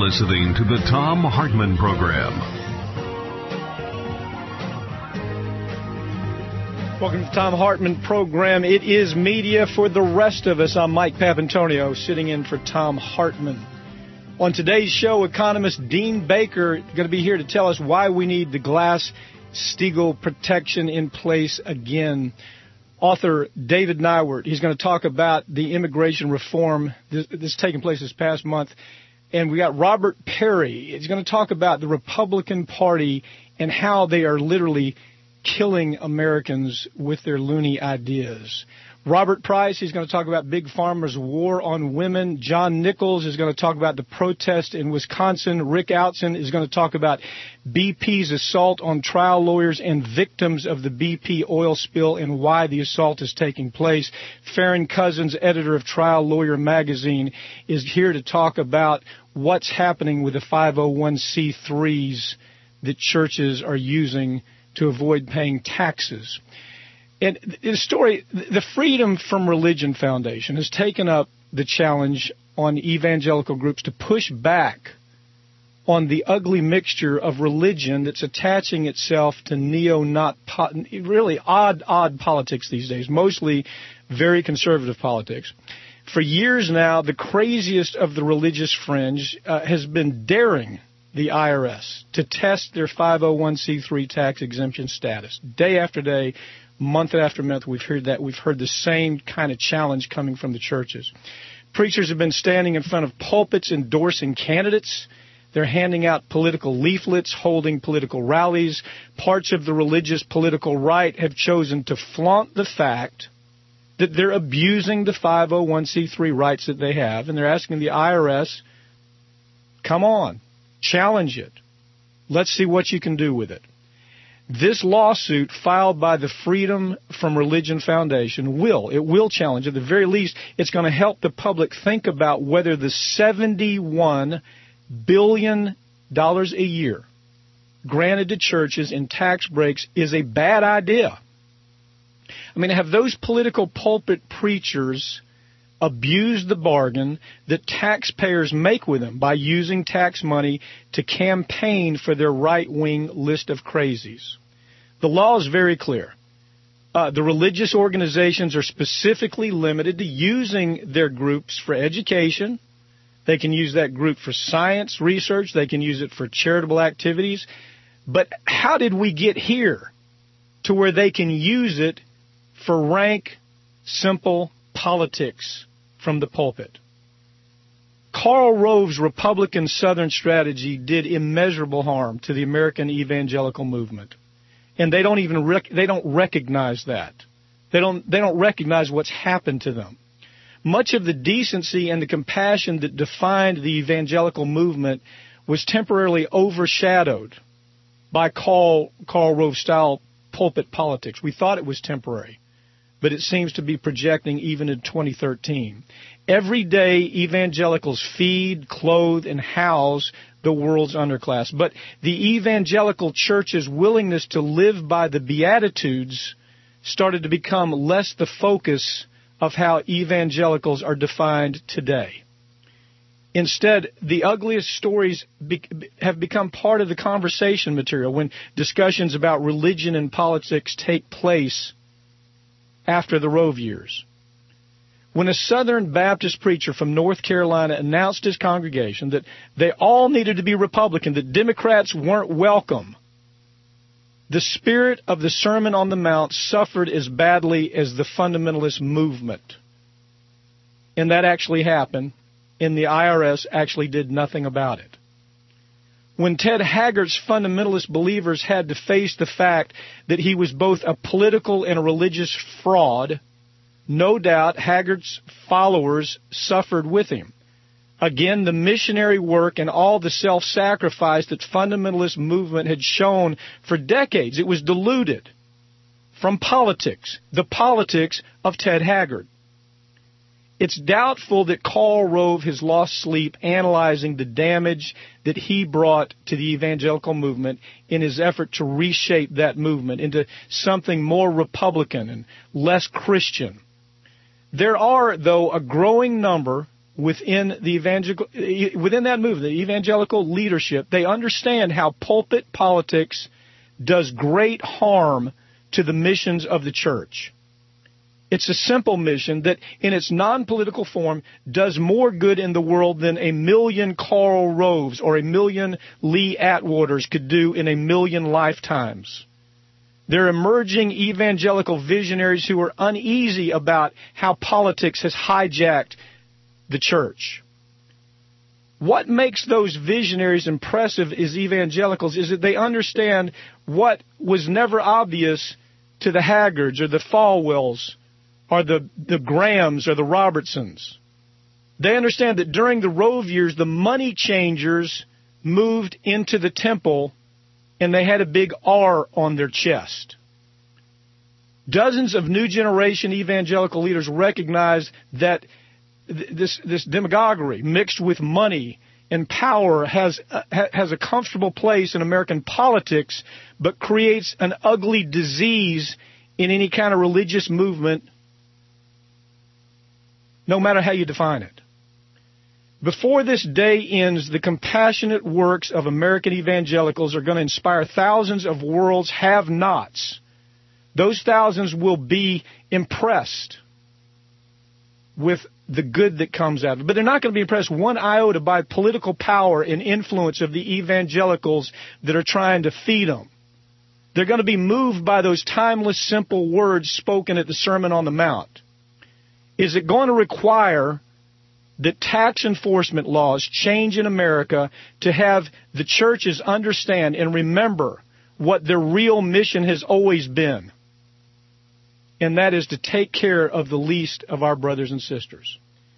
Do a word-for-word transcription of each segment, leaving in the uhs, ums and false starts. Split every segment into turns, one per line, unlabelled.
listening to the Thom Hartmann Program.
Welcome to the Thom Hartmann Program. It is media for the rest of us. I'm Mike Papantonio, sitting in for Thom Hartmann. On today's show, economist Dean Baker is going to be here to tell us why we need the Glass-Steagall protection in place again. Author David Neiwert, he's going to talk about the immigration reform this, this is taking place this past month. And we got Robert Perry. He's going to talk about the Republican Party and how they are literally killing Americans with their loony ideas. Robert Price, he's going to talk about Big Pharma's war on women. John Nichols is going to talk about the protest in Wisconsin. Rick Outzen is going to talk about B P's assault on trial lawyers and victims of the B P oil spill and why the assault is taking place. Farron Cousins, editor of Trial Lawyer Magazine, is here to talk about what's happening with the five oh one c threes that churches are using to avoid paying taxes. And the story, the Freedom from Religion Foundation has taken up the challenge on evangelical groups to push back on the ugly mixture of religion that's attaching itself to neo-not, really odd, odd politics these days, mostly very conservative politics. For years now, the craziest of the religious fringe uh, has been daring the I R S to test their five oh one c three tax exemption status. Day after day, month after month, we've heard that. We've heard the same kind of challenge coming from the churches. Preachers have been standing in front of pulpits endorsing candidates. They're handing out political leaflets, holding political rallies. Parts of the religious political right have chosen to flaunt the fact that they're abusing the five oh one c three rights that they have, and they're asking the I R S, come on, challenge it. Let's see what you can do with it. This lawsuit filed by the Freedom from Religion Foundation will, it will challenge, at the very least, it's going to help the public think about whether the seventy-one billion dollars a year granted to churches in tax breaks is a bad idea. I mean, have those political pulpit preachers abused the bargain that taxpayers make with them by using tax money to campaign for their right-wing list of crazies? The law is very clear. Uh, the religious organizations are specifically limited to using their groups for education. They can use that group for science research. They can use it for charitable activities. But how did we get here to where they can use it for rank, simple politics from the pulpit? Karl Rove's Republican Southern strategy did immeasurable harm to the American evangelical movement, and they don't even rec- they don't recognize that. They don't they don't recognize what's happened to them. Much of the decency and the compassion that defined the evangelical movement was temporarily overshadowed by Karl Karl Rove style pulpit politics. We thought it was temporary, but it seems to be projecting even in twenty thirteen. Every day, evangelicals feed, clothe, and house the world's underclass. But the evangelical church's willingness to live by the Beatitudes started to become less the focus of how evangelicals are defined today. Instead, the ugliest stories be- have become part of the conversation material when discussions about religion and politics take place after the Rove years. When a Southern Baptist preacher from North Carolina announced his congregation that they all needed to be Republican, that Democrats weren't welcome, the spirit of the Sermon on the Mount suffered as badly as the fundamentalist movement. And that actually happened, and the I R S actually did nothing about it. When Ted Haggart's fundamentalist believers had to face the fact that he was both a political and a religious fraud, no doubt Haggart's followers suffered with him. Again, the missionary work and all the self-sacrifice that fundamentalist movement had shown for decades, it was diluted from politics, the politics of Ted Haggart. It's doubtful that Karl Rove has lost sleep analyzing the damage that he brought to the evangelical movement in his effort to reshape that movement into something more Republican and less Christian. There are, though, a growing number within the evangelical, within that movement, the evangelical leadership. They understand how pulpit politics does great harm to the missions of the church. It's a simple mission that, in its non-political form, does more good in the world than a million Karl Roves or a million Lee Atwaters could do in a million lifetimes. They're emerging evangelical visionaries who are uneasy about how politics has hijacked the church. What makes those visionaries impressive as evangelicals is that they understand what was never obvious to the Haggards or the Falwells or the, the Grahams or the Robertsons. They understand that during the Rove years, the money changers moved into the temple and they had a big R on their chest. Dozens of new generation evangelical leaders recognize that th- this, this demagoguery mixed with money and power has, uh, has a comfortable place in American politics, but creates an ugly disease in any kind of religious movement, no matter how you define it. Before this day ends, the compassionate works of American evangelicals are going to inspire thousands of world's have-nots. Those thousands will be impressed with the good that comes out of it. But they're not going to be impressed one iota by political power and influence of the evangelicals that are trying to feed them. They're going to be moved by those timeless, simple words spoken at the Sermon on the Mount. Is it going to require that tax enforcement laws change in America to have the churches understand and remember what their real mission has always been? And that is to take care of the least of our brothers and sisters.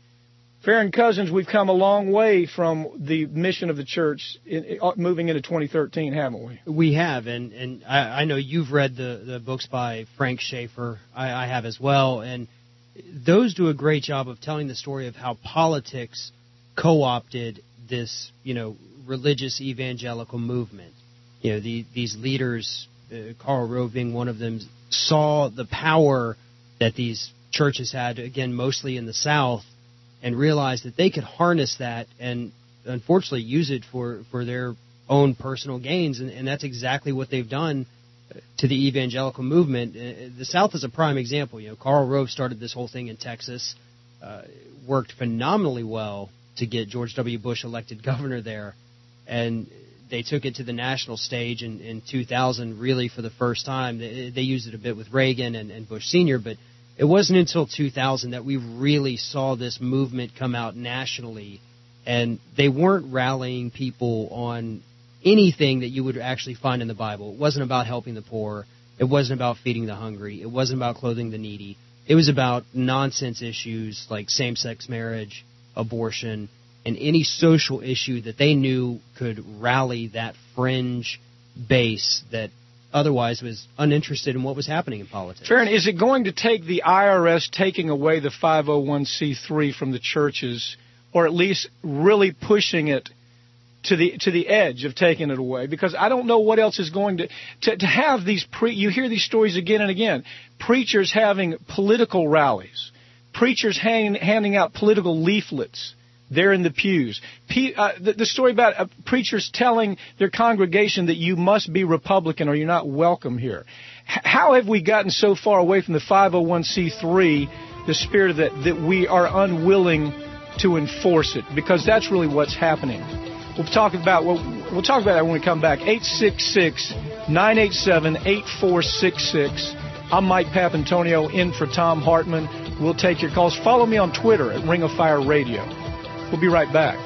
Farron Cousins, we've come a long way from the mission of the church in, moving into twenty thirteen, haven't we?
We have, and, and I, I know you've read the, the books by Frank Schaeffer. I, I have as well, and those do a great job of telling the story of how politics co-opted this, you know, religious evangelical movement. You know, the, these leaders, uh, Karl Rove being one of them, saw the power that these churches had, again, mostly in the South, and realized that they could harness that and, unfortunately, use it for, for their own personal gains, and, and that's exactly what they've done to the evangelical movement. The South is a prime example. You know, Karl Rove started this whole thing in Texas, uh, worked phenomenally well to get George W. Bush elected governor there, and they took it to the national stage in, in two thousand, really for the first time. They, they used it a bit with Reagan and, and Bush Senior, but it wasn't until two thousand that we really saw this movement come out nationally, and they weren't rallying people on anything that you would actually find in the Bible. It wasn't about helping the poor. It wasn't about feeding the hungry. It wasn't about clothing the needy. It was about nonsense issues like same-sex marriage, abortion, and any social issue that they knew could rally that fringe base that otherwise was uninterested in what was happening in politics.
Farron, is it going to take the I R S taking away the five oh one c three from the churches, or at least really pushing it to the to the edge of taking it away? Because I don't know what else is going to to, to have these pre, you hear these stories again and again, preachers having political rallies, preachers hang, handing out political leaflets there in the pews, P, uh, the, the story about uh, preachers telling their congregation that you must be Republican or you're not welcome here. H- how have we gotten so far away from the five oh one c three, the spirit of that, that we are unwilling to enforce it? Because that's really what's happening. We'll talk about we'll, we'll talk about that when we come back. eight six six, nine eight seven, eight four six six. I'm Mike Papantonio in for Tom Hartman. We'll take your calls. Follow me on Twitter at Ring of Fire Radio. We'll be right back.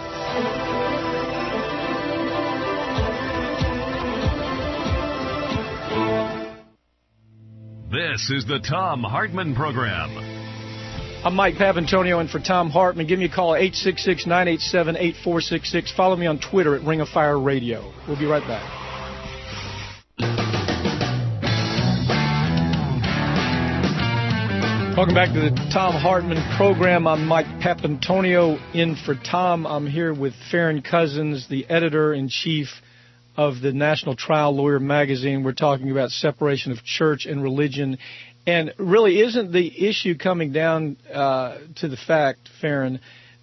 This is the Tom Hartman Program.
I'm Mike Papantonio in for Tom Hartman. Give me a call at eight six six, nine eight seven, eight four six six. Follow me on Twitter at Ring of Fire Radio. We'll be right back. Welcome back to the Tom Hartman Program. I'm Mike Papantonio in for Tom. I'm here with Farron Cousins, the editor-in-chief of the National Trial Lawyer magazine. We're talking about separation of church and religion. And really, isn't the issue coming down uh, to the fact, Farron,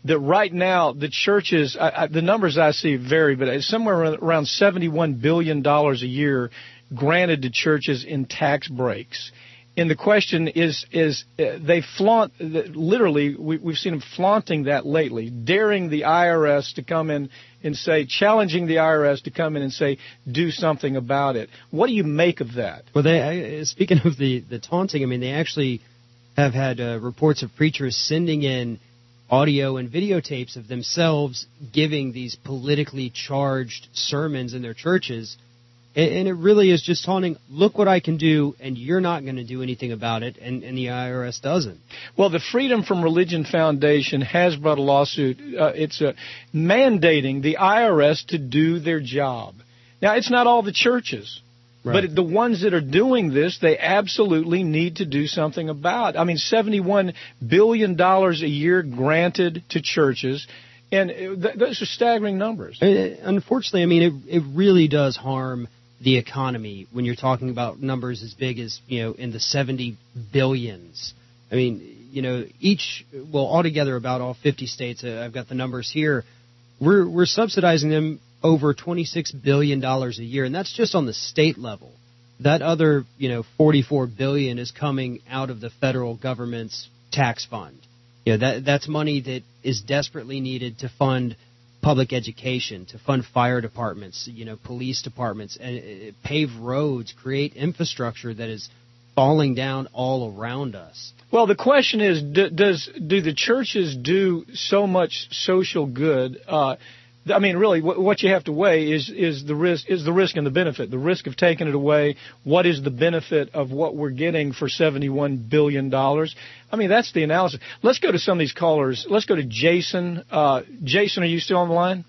that right now the churches, I, I, the numbers I see vary, but it's somewhere around seventy-one billion dollars a year granted to churches in tax breaks. And the question is, is uh, they flaunt, literally, we, we've seen them flaunting that lately, daring the I R S to come in and say, challenging the I R S to come in and say, do something about it. What do you make of that?
Well, they, uh, speaking of the, the taunting, I mean, they actually have had uh, reports of preachers sending in audio and videotapes of themselves giving these politically charged sermons in their churches. And it really is just taunting, look what I can do, and you're not going to do anything about it, and, and the I R S doesn't.
Well, the Freedom from Religion Foundation has brought a lawsuit. Uh, it's uh, mandating the I R S to do their job. Now, it's not all the churches, right, but the ones that are doing this, they absolutely need to do something about. I mean, seventy-one billion dollars a year granted to churches. And th- those are staggering numbers.
Unfortunately, I mean, it, it really does harm the economy when you're talking about numbers as big as, you know, in the seventy billions. I mean, you know, each, well, altogether about all fifty states, uh, I've got the numbers here, we're we're subsidizing them over twenty-six billion dollars a year, and that's just on the state level. That other, you know, forty-four billion dollars is coming out of the federal government's tax fund. You know, that that's money that is desperately needed to fund public education, to fund fire departments, you know, police departments, and uh, pave roads, create infrastructure that is falling down all around us.
Well, the question is, do, does do the churches do so much social good? Uh, I mean, really, what, what you have to weigh is is the risk is the risk and the benefit. The risk of taking it away. What is the benefit of what we're getting for seventy-one billion dollars? I mean, that's the analysis. Let's go to some of these callers. Let's go to Jason. Uh, Jason, are you still on the line?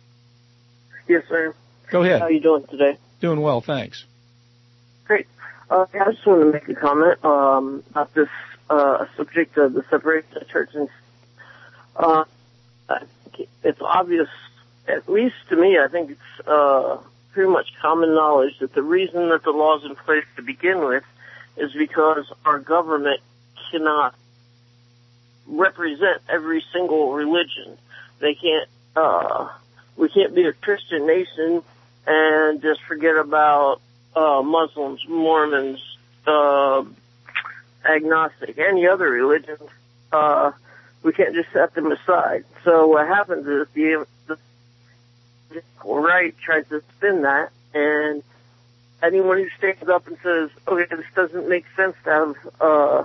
Yes, sir.
Go ahead.
How are you doing today?
Doing well, thanks.
Great. Uh, I just wanted to make a comment um, about this uh, subject of the separation of church and uh, I think it's obvious. At least to me, I think it's uh, pretty much common knowledge that the reason that the law's in place to begin with is because our government cannot represent every single religion. They can't, uh, we can't be a Christian nation and just forget about uh, Muslims, Mormons, uh, agnostic, any other religion. Uh, we can't just set them aside. So what happens is the right tries to spin that, and anyone who stands up and says, okay, this doesn't make sense to have, uh,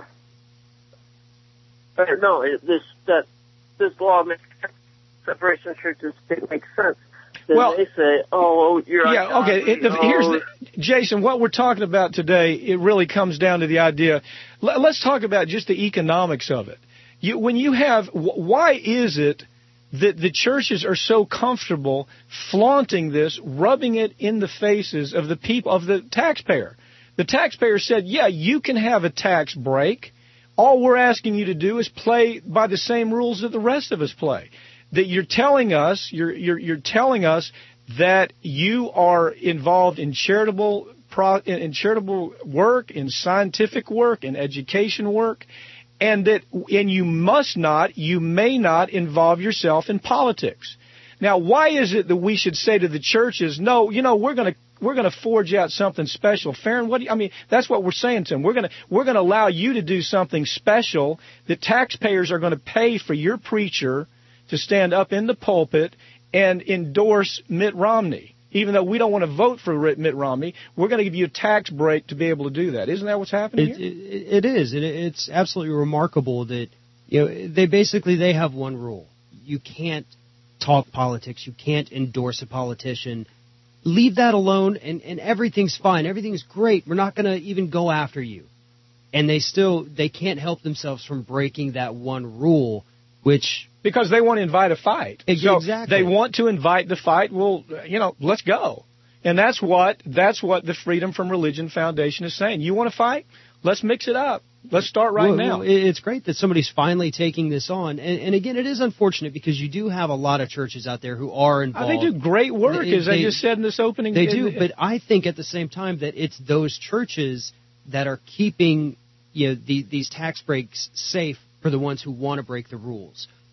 or no, it, this, that, this law makes sense. Separation of churches, it makes sense. Then
well,
they say, oh, you're
yeah, okay. It, the,
oh.
Here's the, Jason, what we're talking about today, it really comes down to the idea. Let, let's talk about just the economics of it. You, when you have, why is it that the churches are so comfortable flaunting this, rubbing it in the faces of the people, of the taxpayer? The taxpayer said, yeah, you can have a tax break. All we're asking you to do is play by the same rules that the rest of us play. That you're telling us, you're you're, you're telling us that you are involved in charitable pro, in charitable work, in scientific work, in education work, and that and you must not, you may not involve yourself in politics. Now, why is it that we should say to the churches, no, you know, we're going to we're going to forge out something special? Farron, what do you, I mean, that's what we're saying to them. We're going to we're going to allow you to do something special that taxpayers are going to pay for your preacher to stand up in the pulpit and endorse Mitt Romney. Even though we don't want to vote for Mitt Romney, we're going to give you a tax break to be able to do that. Isn't that what's happening
it,
here?
It, it is. It, it's absolutely remarkable that, you know, they basically they have one rule. You can't talk politics. You can't endorse a politician. Leave that alone, and, and everything's fine. Everything's great. We're not going to even go after you. And they still they can't help themselves from breaking that one rule, which...
Because they want to invite a fight. So
exactly.
They want to invite the fight. Well, you know, let's go. And that's what that's what the Freedom from Religion Foundation is saying. You want to fight? Let's mix it up. Let's start right
well,
now.
Well, it's great that somebody's finally taking this on. And, and again, it is unfortunate because you do have a lot of churches out there who are involved.
Oh, they do great work, they, as I just said in this opening.
They do, but I think at the same time that it's those churches that are keeping, you know, the, these tax breaks safe for the ones who want to break the rules.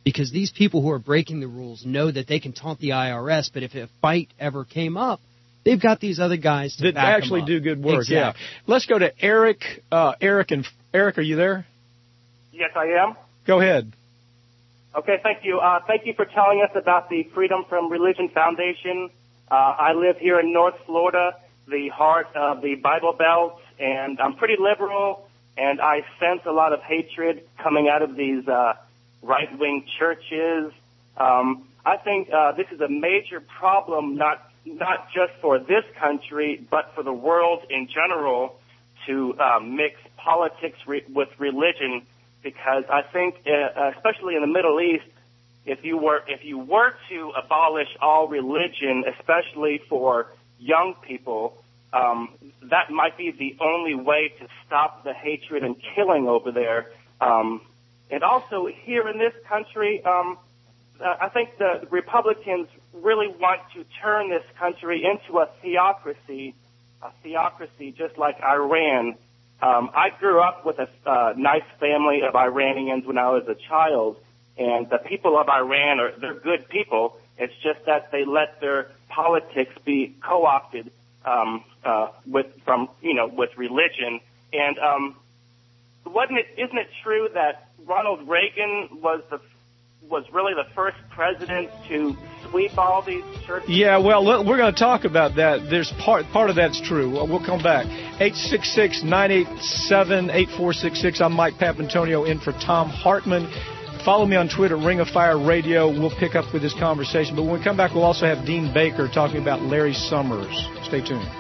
because these people who are breaking the rules know that they can taunt the I R S, but if a fight ever came up, they've got these other guys to
that
back
actually
them up.
do good work.
Exactly.
Yeah. Let's go to Eric. Uh, Eric and Eric, are you there?
Yes, I am.
Go ahead.
Okay, thank you. Uh, thank you for telling us about the Freedom from Religion Foundation. Uh, I live here in North Florida, the heart of the Bible Belt, and I'm pretty liberal, and I sense a lot of hatred coming out of these uh, right-wing churches. Um, I think uh, this is a major problem, not not just for this country, but for the world in general, to uh, mix politics re- with religion. Because I think, uh, especially in the Middle East, if you were if you were to abolish all religion, especially for young people, um, that might be the only way to stop the hatred and killing over there. Um, and also here in this country, um, uh, I think the Republicans really want to turn this country into a theocracy, a theocracy just like Iran. Um, I grew up with a uh, nice family of Iranians when I was a child, and the people of Iran are they're good people. It's just that they let their politics be co-opted um, uh, with from you know with religion. And um, wasn't it? Isn't it true that Ronald Reagan was the was really the first president to sweep all these churches?
Yeah, well, look, we're going to talk about that. There's part part of that's true. We'll come back. eight six six, nine eight seven, eight four six six. I'm Mike Papantonio in for Thom Hartmann. Follow me on Twitter, Ring of Fire Radio. We'll pick up with this conversation. But when we come back, we'll also have Dean Baker talking about Larry Summers. Stay tuned.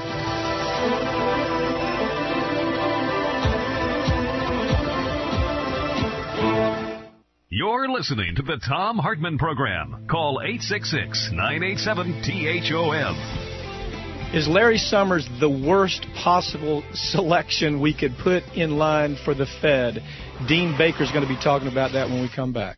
You're listening to the Thom Hartmann Program. Call eight six six, nine eight seven, T H O M.
Is Larry Summers the worst possible selection we could put in line for the Fed? Dean Baker's going to be talking about that when we come back.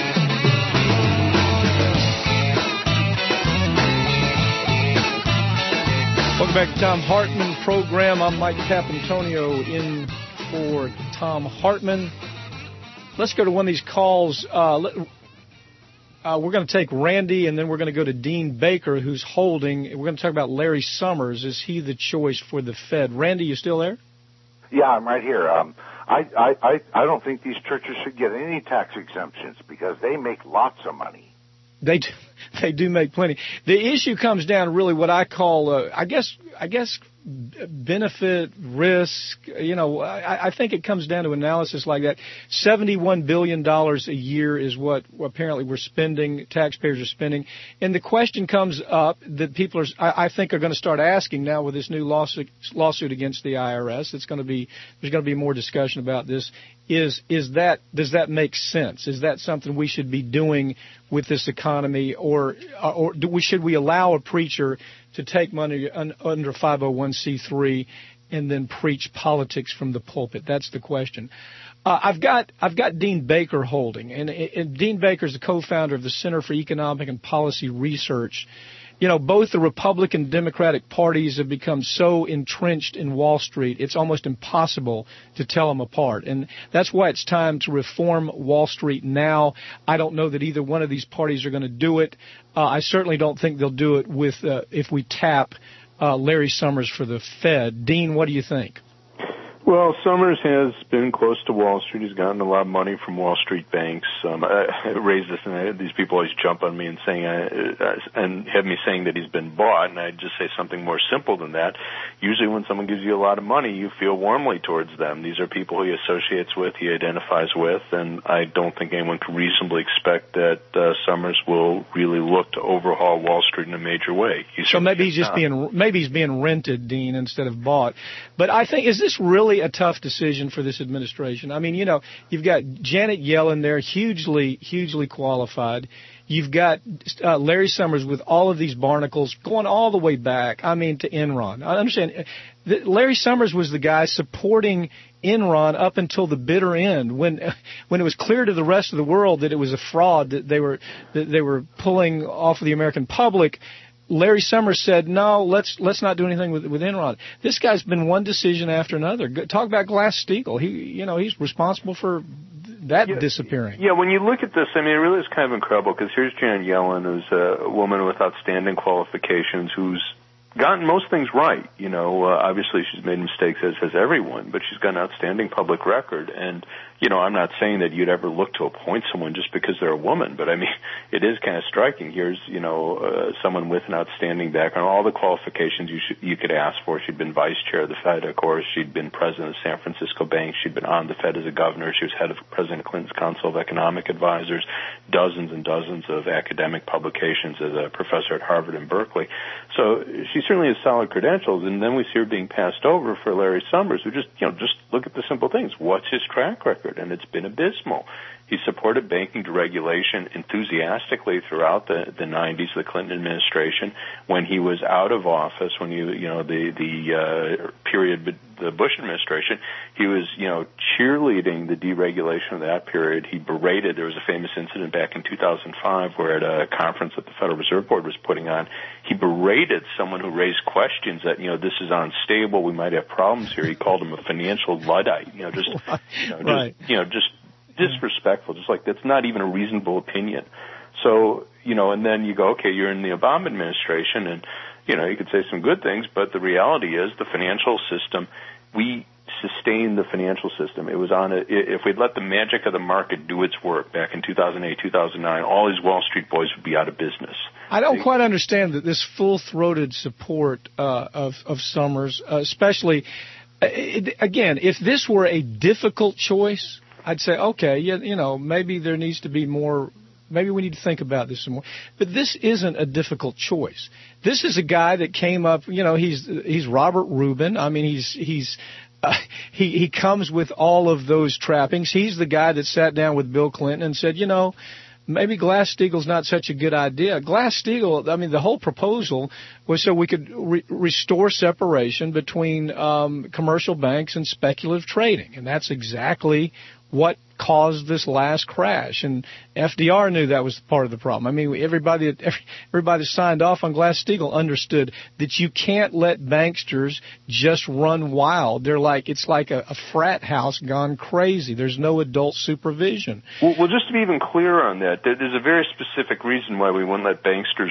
Welcome back to Thom Hartmann Program. I'm Mike Papantonio in for Thom Hartmann. Let's go to one of these calls. Uh, uh, we're going to take Randy, and then we're going to go to Dean Baker, who's holding. We're going to talk about Larry Summers. Is he the choice for the Fed? Randy, you still there?
Yeah, I'm right here. Um, I, I, I, I don't think these churches should get any tax exemptions because they make lots of money.
They do, they do make plenty. The issue comes down to really what I call, uh, I guess, I guess, benefit, risk. You know, I, I think it comes down to analysis like that. seventy-one billion dollars a year is what apparently we're spending, taxpayers are spending. And the question comes up that people are, I, I think, are going to start asking now with this new lawsuit, lawsuit against the I R S. It's going to be, there's going to be more discussion about this. Is is that does that make sense? Is that something we should be doing with this economy, or or do we should we allow a preacher to take money un, under five oh one c three and then preach politics from the pulpit? That's the question. Uh, I've got I've got Dean Baker holding, and, and Dean Baker is the co-founder of the Center for Economic and Policy Research. You know, both the Republican and Democratic parties have become so entrenched in Wall Street, it's almost impossible to tell them apart. And that's why it's time to reform Wall Street now. I don't know that either one of these parties are going to do it. Uh, I certainly don't think they'll do it with uh, if we tap uh, Larry Summers for the Fed. Dean, what do you think?
Well, Summers has been close to Wall Street. He's gotten a lot of money from Wall Street banks. Um, I, I raised this, and I, these people always jump on me and saying, uh, and have me saying that he's been bought. And I just say something more simple than that. Usually, when someone gives you a lot of money, you feel warmly towards them. These are people he associates with, he identifies with, and I don't think anyone can reasonably expect that uh, Summers will really look to overhaul Wall Street in a major way. He's
so maybe he's just
not.
being maybe he's being rented, Dean, instead of bought. But I think is this really a tough decision for this administration? I mean, you know, you've got Janet Yellen there, hugely, hugely qualified. You've got uh, Larry Summers with all of these barnacles going all the way back, I mean, to Enron. I understand that Larry Summers was the guy supporting Enron up until the bitter end, when when it was clear to the rest of the world that it was a fraud, that they were that they were pulling off of the American public. Larry Summers said, no, let's let's not do anything with with Enron. This guy's been one decision after another. Talk about Glass-Steagall. He, you know, he's responsible for that
yeah,
disappearing.
Yeah, when you look at this, I mean, it really is kind of incredible because here's Janet Yellen, who's a woman with outstanding qualifications, who's gotten most things right. You know, uh, obviously she's made mistakes, as has everyone, but she's got an outstanding public record. And, you know, I'm not saying that you'd ever look to appoint someone just because they're a woman, but I mean, it is kind of striking. Here's, you know, uh, someone with an outstanding background, all the qualifications you should, you could ask for. She'd been vice chair of the Fed, of course. She'd been president of San Francisco Bank. She'd been on the Fed as a governor. She was head of President Clinton's Council of Economic Advisors, dozens and dozens of academic publications as a professor at Harvard and Berkeley. So she certainly has solid credentials, and then we see her being passed over for Larry Summers, who just, you know, just look at the simple things. What's his track record? And it's been abysmal. He supported banking deregulation enthusiastically throughout the, the nineties, the Clinton administration. When he was out of office, when you, you know, the, the, uh, period, the Bush administration, he was, you know, cheerleading the deregulation of that period. He berated, there was a famous incident back in two thousand five where at a conference that the Federal Reserve Board was putting on, he berated someone who raised questions that, you know, this is unstable, we might have problems here. He called him a financial Luddite, you know, just, you know, just,
right.
you know, just, disrespectful, just like that's not even a reasonable opinion. So, you know, and then you go, okay, you're in the Obama administration, and, you know, you could say some good things, but the reality is the financial system, we sustained the financial system. It was on a, if we'd let the magic of the market do its work back in two thousand eight, two thousand nine, all these Wall Street boys would be out of business.
I don't quite understand that this full-throated support uh, of, of Summers, uh, especially, uh, it, again, if this were a difficult choice, I'd say, okay, you, you know, maybe there needs to be more, maybe we need to think about this some more. But this isn't a difficult choice. This is a guy that came up, you know, he's he's Robert Rubin. I mean, he's he's uh, he he comes with all of those trappings. He's the guy that sat down with Bill Clinton and said, you know, maybe Glass-Steagall's not such a good idea. Glass-Steagall, I mean, the whole proposal was so we could re- restore separation between um, commercial banks and speculative trading, and that's exactly what caused this last crash. And F D R knew that was part of the problem. I mean, everybody everybody that signed off on Glass-Steagall understood that you can't let banksters just run wild. They're like, it's like a, a frat house gone crazy. There's no adult supervision.
Well, well, just to be even clear on that, there's a very specific reason why we wouldn't let banksters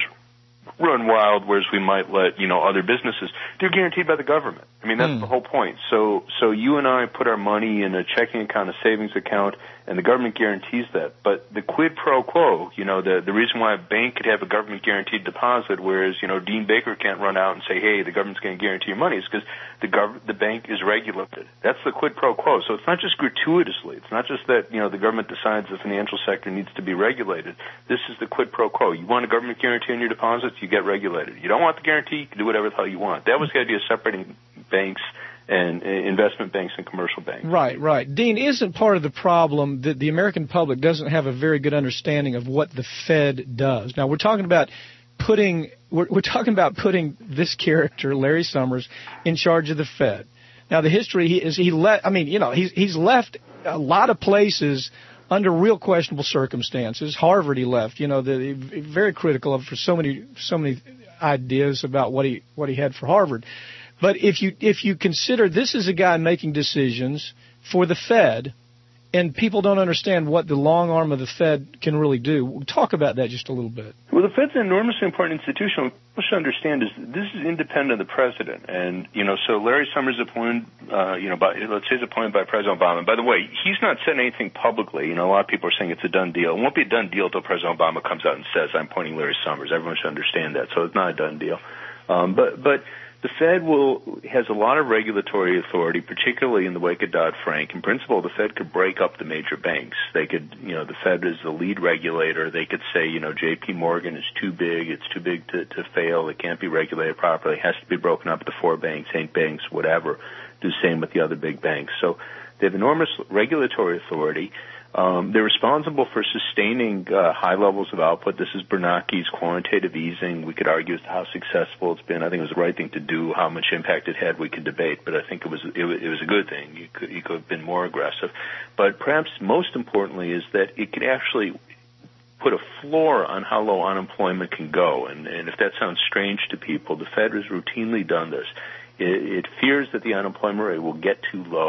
run wild, whereas we might let, you know, other businesses. They're guaranteed by the government. I mean, that's mm. the whole point. So, so you and I put our money in a checking account, a savings account, and the government guarantees that. But the quid pro quo, you know, the the reason why a bank could have a government guaranteed deposit, whereas, you know, Dean Baker can't run out and say, hey, the government's going to guarantee your money, is because the gov- the bank is regulated. That's the quid pro quo. So it's not just gratuitously. It's not just that, you know, the government decides the financial sector needs to be regulated. This is the quid pro quo. You want a government guarantee on your deposits, you get regulated. You don't want the guarantee, you can do whatever the hell you want. That was the idea of separating banks and investment banks and commercial banks.
Right, right. Dean, isn't part of the problem that the American public doesn't have a very good understanding of what the Fed does? Now, we're talking about putting we're, we're talking about putting this character, Larry Summers, in charge of the Fed. Now, the history he is he let I mean, you know, he's he's left a lot of places under real questionable circumstances. Harvard he left, you know, the, very critical of for so many so many ideas about what he what he had for Harvard. But if you if you consider this is a guy making decisions for the Fed, and people don't understand what the long arm of the Fed can really do, we'll talk about that just a little bit.
Well, the Fed's an enormously important institution. What people should understand is this is independent of the president, and you know, so Larry Summers is appointed, uh, you know, by, let's say he's appointed by President Obama. By the way, he's not said anything publicly. You know, a lot of people are saying it's a done deal. It won't be a done deal until President Obama comes out and says, "I'm appointing Larry Summers." Everyone should understand that. So it's not a done deal. Um, but but. The Fed will has a lot of regulatory authority, particularly in the wake of Dodd-Frank. In principle, the Fed could break up the major banks. They could, you know, the Fed is the lead regulator. They could say, you know, J P Morgan is too big. It's too big to, to fail. It can't be regulated properly. It has to be broken up into four banks, eight banks, whatever. Do the same with the other big banks. So they have enormous regulatory authority. Um, they're responsible for sustaining uh, high levels of output. This is Bernanke's quantitative easing. We could argue as to how successful it's been. I think it was the right thing to do. How much impact it had, we could debate, but I think it was it, it was a good thing. You could, you could have been more aggressive. But perhaps most importantly is that it could actually put a floor on how low unemployment can go. And, and if that sounds strange to people, the Fed has routinely done this. It, it fears that the unemployment rate will get too low.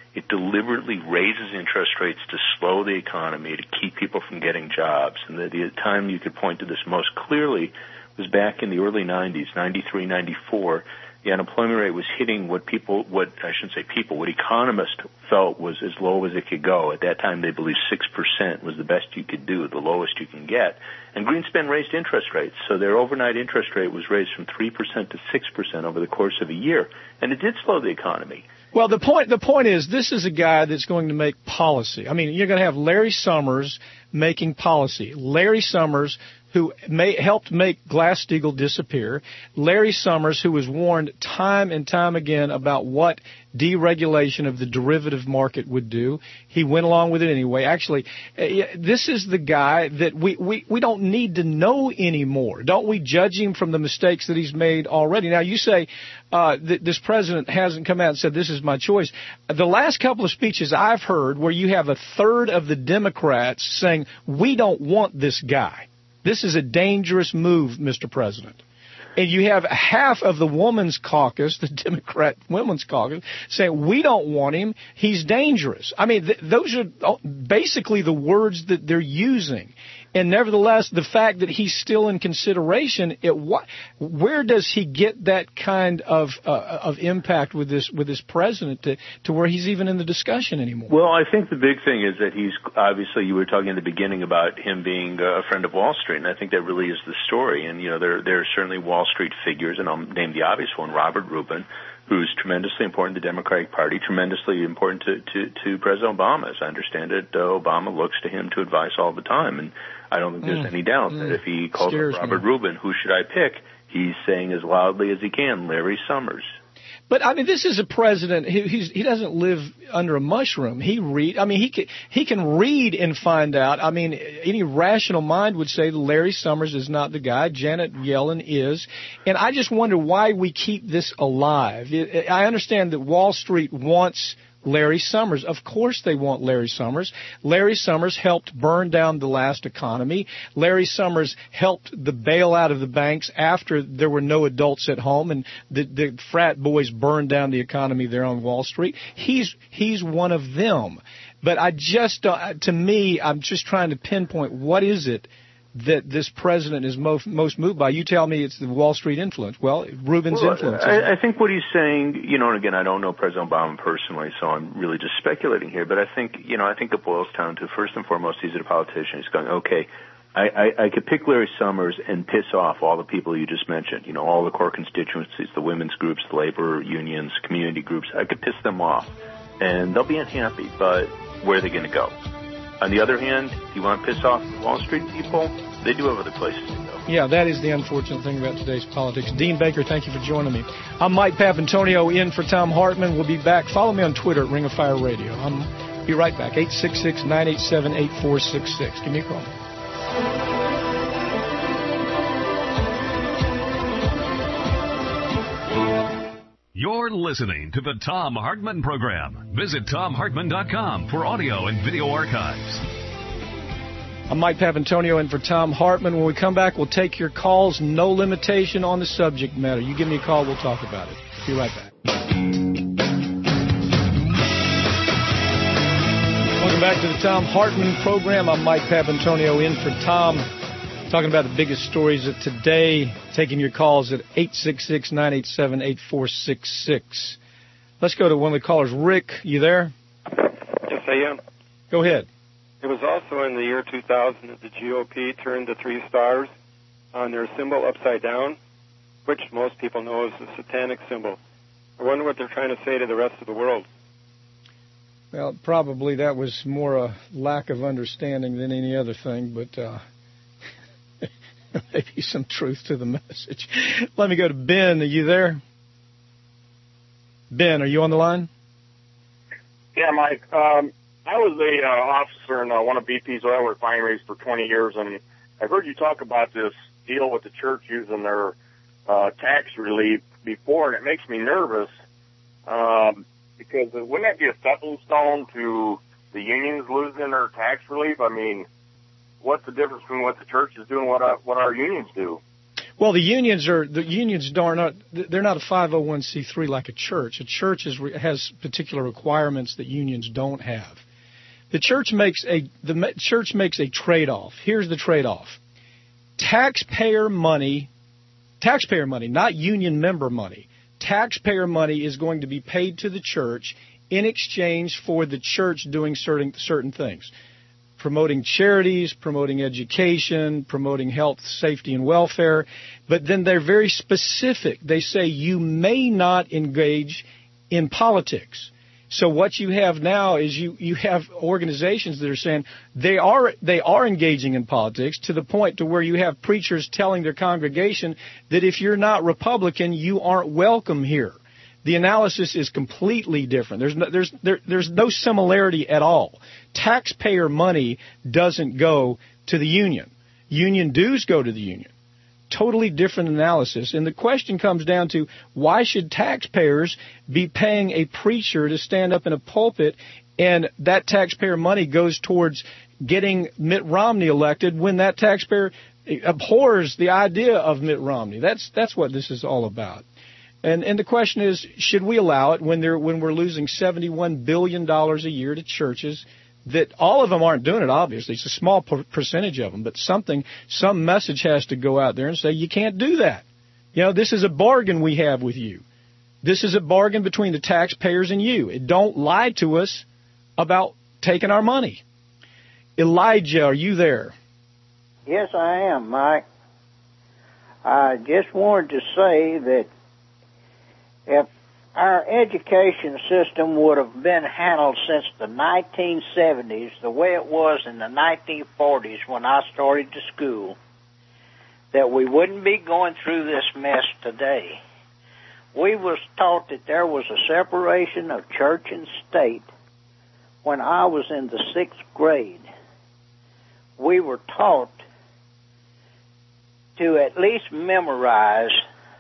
It deliberately raises interest rates to slow the economy, to keep people from getting jobs. And the, the time you could point to this most clearly was back in the early nineties, ninety-three, ninety-four. The unemployment rate was hitting what people, what I shouldn't say people, what economists felt was as low as it could go. At that time, they believed six percent was the best you could do, the lowest you can get. And Greenspan raised interest rates. So their overnight interest rate was raised from three percent to six percent over the course of a year. And it did slow the economy.
Well, the point the point is this is a guy that's going to make policy. I mean, you're going to have Larry Summers making policy. Larry Summers, who may, helped make Glass-Steagall disappear. Larry Summers, who was warned time and time again about what deregulation of the derivative market would do. He went along with it anyway. Actually, this is the guy that we, we, we don't need to know anymore. Don't we judge him from the mistakes that he's made already? Now, you say uh, that this president hasn't come out and said, this is my choice. The last couple of speeches I've heard where you have a third of the Democrats saying, we don't want this guy. This is a dangerous move, Mister President. And you have half of the women's caucus, the Democrat women's caucus, saying, we don't want him. He's dangerous. I mean, th- those are basically the words that they're using. And nevertheless, the fact that he's still in consideration, it, what, where does he get that kind of uh, of impact with this with this president to, to where he's even in the discussion anymore?
Well, I think the big thing is that he's obviously, you were talking in the beginning about him being a friend of Wall Street, and I think that really is the story. And, you know, there, there are certainly Wall Street figures, and I'll name the obvious one, Robert Rubin, who's tremendously important to the Democratic Party, tremendously important to, to, to President Obama. As I understand it, uh, Obama looks to him to advise all the time. And I don't think there's mm. any doubt mm. that if he calls up Robert me. Rubin, who should I pick, he's saying as loudly as he can, Larry Summers.
But I mean, this is a president. He he's, he doesn't live under a mushroom. He read. I mean, he can he can read and find out. I mean, any rational mind would say that Larry Summers is not the guy. Janet Yellen is, and I just wonder why we keep this alive. It, I understand that Wall Street wants Larry Summers. Of course they want Larry Summers. Larry Summers helped burn down the last economy. Larry Summers helped the bailout of the banks after there were no adults at home and the, the frat boys burned down the economy there on Wall Street. He's he's one of them. But I just, uh, to me, I'm just trying to pinpoint what is it that this president is most, most moved by. You tell me it's the Wall Street influence. Well, Rubin's well, influence.
I, I think what he's saying, you know, and again, I don't know President Obama personally, so I'm really just speculating here, but I think, you know, I think it boils down to, first and foremost, he's a politician. He's going, okay, I, I, I could pick Larry Summers and piss off all the people you just mentioned, you know, all the core constituencies, the women's groups, the labor unions, community groups. I could piss them off, and they'll be unhappy, but where are they going to go? On the other hand, if you want to piss off Wall Street people, they do have other places to go.
Yeah, that is the unfortunate thing about today's politics. Dean Baker, thank you for joining me. I'm Mike Papantonio in for Tom Hartman. We'll be back. Follow me on Twitter at Ring of Fire Radio. I'll be right back. eight six six, nine eight seven, eight four six six. Give me a call.
You're listening to the Tom Hartman Program. Visit tom hartman dot com for audio and video archives.
I'm Mike Papantonio in for Tom Hartman. When we come back, we'll take your calls. No limitation on the subject matter. You give me a call, we'll talk about it. Be right back. Welcome back to the Tom Hartman Program. I'm Mike Papantonio in for Tom. Talking about the biggest stories of today, taking your calls at eight six six, nine eight seven, eight four six six. Let's go to one of the callers. Rick, you there?
Yes, I am.
Go ahead.
It was also in the year two thousand that the G O P turned the three stars on their symbol upside down, which most people know is a satanic symbol. I wonder what they're trying to say to the rest of the world.
Well, probably that was more a lack of understanding than any other thing, but... Uh maybe some truth to the message. Let me go to Ben. Are you there? Ben, are you on the line?
Yeah, Mike. Um, I was a uh, officer in uh, one of B P's oil refineries for twenty years, and I've heard you talk about this deal with the church using their uh, tax relief before, and it makes me nervous um, because wouldn't that be a stepping stone to the unions losing their tax relief? I mean, what's the difference between what the church is doing and what our, what our unions do?
Well, the unions are the unions are not they're not a five oh one c three like a church. A church is, has particular requirements that unions don't have. The church makes a the church makes a trade-off. Here's the trade-off: taxpayer money, taxpayer money, not union member money. Taxpayer money is going to be paid to the church in exchange for the church doing certain certain things. Promoting charities, promoting education, promoting health, safety, and welfare. But then they're very specific. They say you may not engage in politics. So what you have now is you, you have organizations that are saying they are they are engaging in politics to the point to where you have preachers telling their congregation that if you're not Republican, you aren't welcome here. The analysis is completely different. There's no, there's there, there's no similarity at all. Taxpayer money doesn't go to the union. Union dues go to the union. Totally different analysis. And the question comes down to, why should taxpayers be paying a preacher to stand up in a pulpit and that taxpayer money goes towards getting Mitt Romney elected when that taxpayer abhors the idea of Mitt Romney? That's that's what this is all about. And and the question is, should we allow it when they're when we're losing seventy-one billion dollars a year to churches? That all of them aren't doing it, obviously. It's a small per- percentage of them, but something, some message has to go out there and say, you can't do that. You know, this is a bargain we have with you. This is a bargain between the taxpayers and you. Don't lie to us about taking our money. Elijah, are you there?
Yes, I am, Mike. I just wanted to say that if our education system would have been handled since the nineteen seventies the way it was in the nineteen forties when I started to school, that we wouldn't be going through this mess today. We was taught that there was a separation of church and state when I was in the sixth grade. We were taught to at least memorize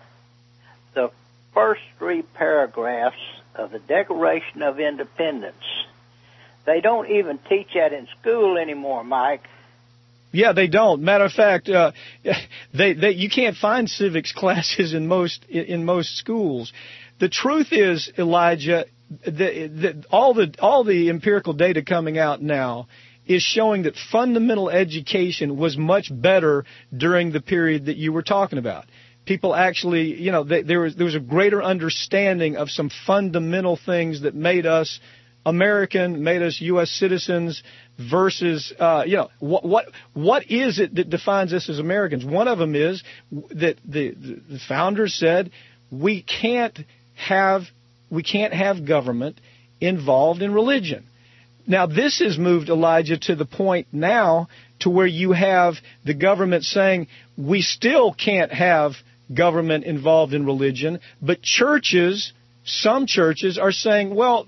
the first three paragraphs of the Declaration of Independence. They don't even teach that in school anymore, Mike.
Yeah, they don't. Matter of fact, uh, they, they you can't find civics classes in most in most schools. The truth is, Elijah, the, the, all the all the empirical data coming out now is showing that fundamental education was much better during the period that you were talking about. People actually, you know, they, there was there was a greater understanding of some fundamental things that made us American, made us U S citizens versus, uh, you know, what what what is it that defines us as Americans? One of them is that the, the founders said we can't have we can't have government involved in religion. Now, this has moved, Elijah, to the point now to where you have the government saying we still can't have government involved in religion, but churches, some churches are saying, well,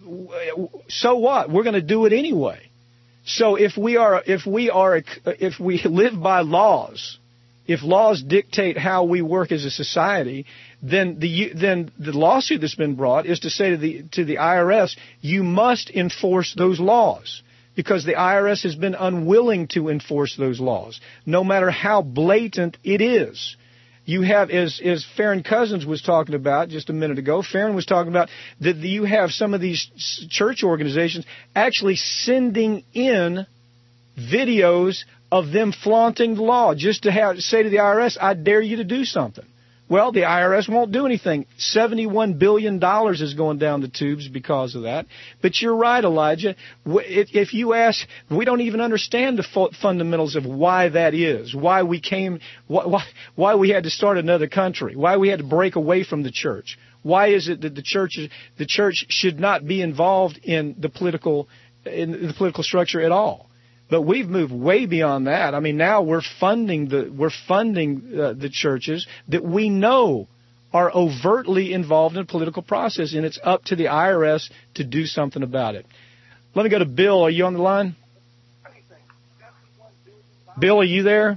so what? We're going to do it anyway. So if we are, if we are, if we live by laws, if laws dictate how we work as a society, then the then the lawsuit that's been brought is to say to the to the I R S, you must enforce those laws, because the I R S has been unwilling to enforce those laws, no matter how blatant it is. You have, as, as Farron Cousins was talking about just a minute ago, Farron was talking about that you have some of these church organizations actually sending in videos of them flaunting the law just to have say to the I R S, I dare you to do something. Well, the I R S won't do anything. seventy-one billion dollars is going down the tubes because of that. But you're right, Elijah. If you ask, we don't even understand the fundamentals of why that is, why we came, why, why we had to start another country, why we had to break away from the church. Why is it that the church, the church should not be involved in the political, in the political structure at all? But we've moved way beyond that. I mean, now we're funding the we're funding uh, the churches that we know are overtly involved in a political process, and it's up to the I R S to do something about it. Let me go to Bill. Are you on the line? Bill, are you there?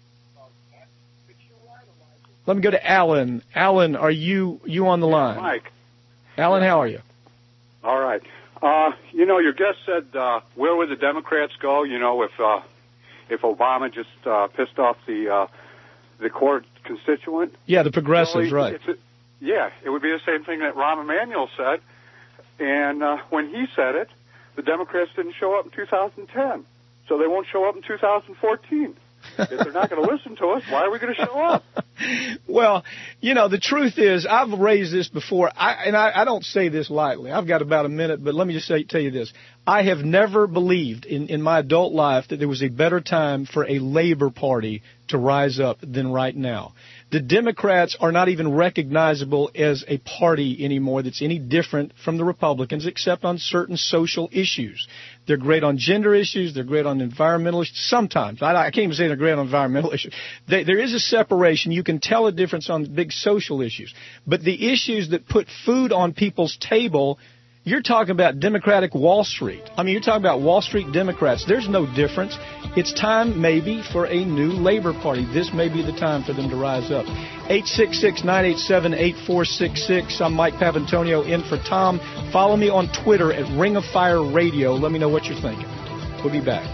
Let me go to Alan. Alan, are you you on the line?
Yeah, Mike.
Alan, how are you?
All right. Uh, you know, your guest said, uh, where would the Democrats go? You know, if uh, if Obama just uh, pissed off the uh, the court constituent.
Yeah, the progressives,
really,
right.
It's a, yeah, it would be the same thing that Rahm Emanuel said. And uh, when he said it, the Democrats didn't show up in two thousand ten. So they won't show up in two thousand fourteen. If they're not going to listen to us, why are we going to show up?
Well, you know, the truth is, I've raised this before, I, and I, I don't say this lightly. I've got about a minute, but let me just say, tell you this. I have never believed in, in my adult life that there was a better time for a Labor Party to rise up than right now. The Democrats are not even recognizable as a party anymore that's any different from the Republicans, except on certain social issues. They're great on gender issues. They're great on environmental issues. Sometimes. I, I can't even say they're great on environmental issues. They, there is a separation. You can tell a difference on big social issues. But the issues that put food on people's table, you're talking about Democratic Wall Street. I mean, you're talking about Wall Street Democrats. There's no difference. It's time maybe for a new Labor Party. This may be the time for them to rise up. eight six six, nine eight seven, eight four six six. I'm Mike Papantonio in for Tom. Follow me on Twitter at Ring of Fire Radio. Let me know what you're thinking. We'll be back.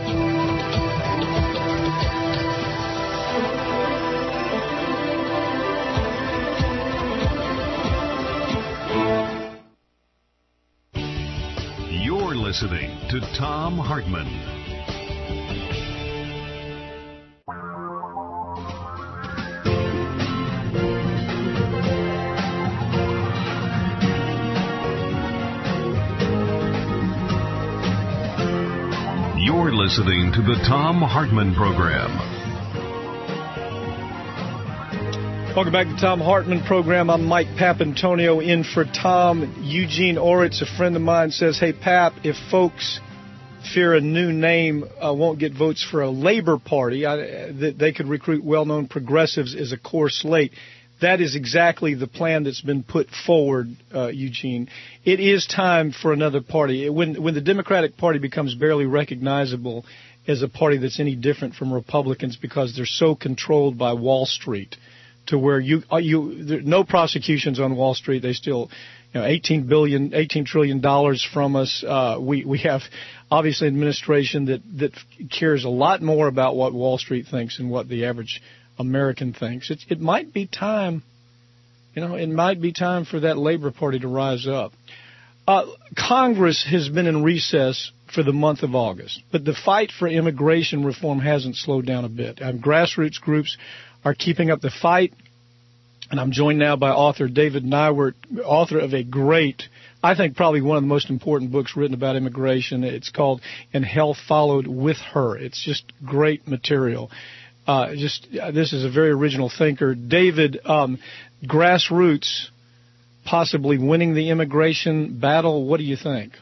You're listening to Tom Hartman. You're listening to the Tom Hartman Program.
Welcome back to the Tom Hartman Program. I'm Mike Papantonio in for Tom. Eugene Oritz, a friend of mine, says, hey, Pap, if folks fear a new name uh, won't get votes for a Labor Party, I, that they could recruit well-known progressives as a core slate. That is exactly the plan that's been put forward, uh, Eugene. It is time for another party. When, when the Democratic Party becomes barely recognizable as a party that's any different from Republicans because they're so controlled by Wall Street, to where you, you, there, no prosecutions on Wall Street. They still, you know, eighteen billion, eighteen trillion dollars from us. Uh, we, we have obviously an administration that, that cares a lot more about what Wall Street thinks than what the average American thinks. It, it might be time, you know, it might be time for that Labor Party to rise up. Uh, Congress has been in recess for the month of August, but the fight for immigration reform hasn't slowed down a bit. Um, grassroots groups are keeping up the fight, and I'm joined now by author David Neiwert, author of a great, I think probably one of the most important books written about immigration. It's called And Hell Followed With Her. It's just great material. Uh, just uh, this is a very original thinker. David, um, grassroots possibly winning the immigration battle. What do you think?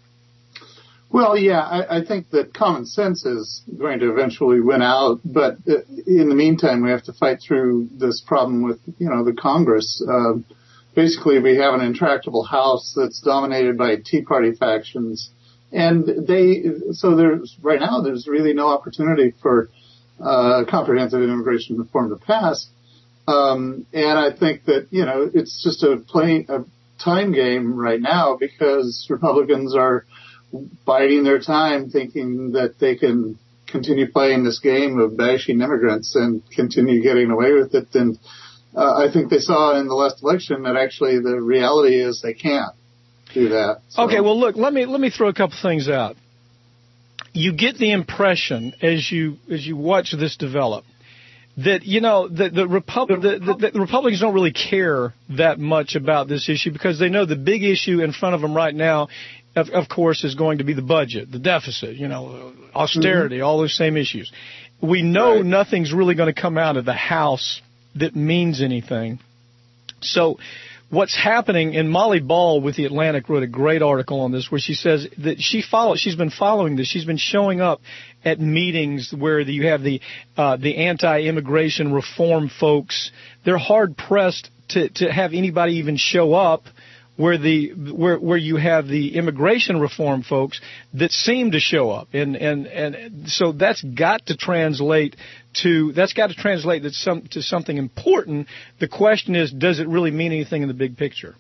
Well, yeah, I, I think that common sense is going to eventually win out. But in the meantime, we have to fight through this problem with, you know, the Congress. Uh, basically, we have an intractable House that's dominated by Tea Party factions. And they, so there's, right now, there's really no opportunity for uh, comprehensive immigration reform to pass. Um, and I think that, you know, it's just a plain, a time game right now because Republicans are biding their time thinking that they can continue playing this game of bashing immigrants and continue getting away with it. And uh, I think they saw in the last election that actually the reality is they can't do that. So.
Okay, well, look, let me let me throw a couple things out. You get the impression as you as you watch this develop that, you know, the, the, Repub- the, the, the Republicans don't really care that much about this issue because they know the big issue in front of them right now, Of, of course, is going to be the budget, the deficit, you know, austerity, mm-hmm. all those same issues. We know right. nothing's really going to come out of the House that means anything. So what's happening, and Molly Ball with The Atlantic wrote a great article on this where she says that she follow, she's been following this. She's been showing up at meetings where you have the uh, the anti-immigration reform folks. They're hard-pressed to, to have anybody even show up where the where where you have the immigration reform folks that seem to show up, and and and so that's got to translate to that's got to translate that some to something important. The question is, does it really mean anything in the big picture?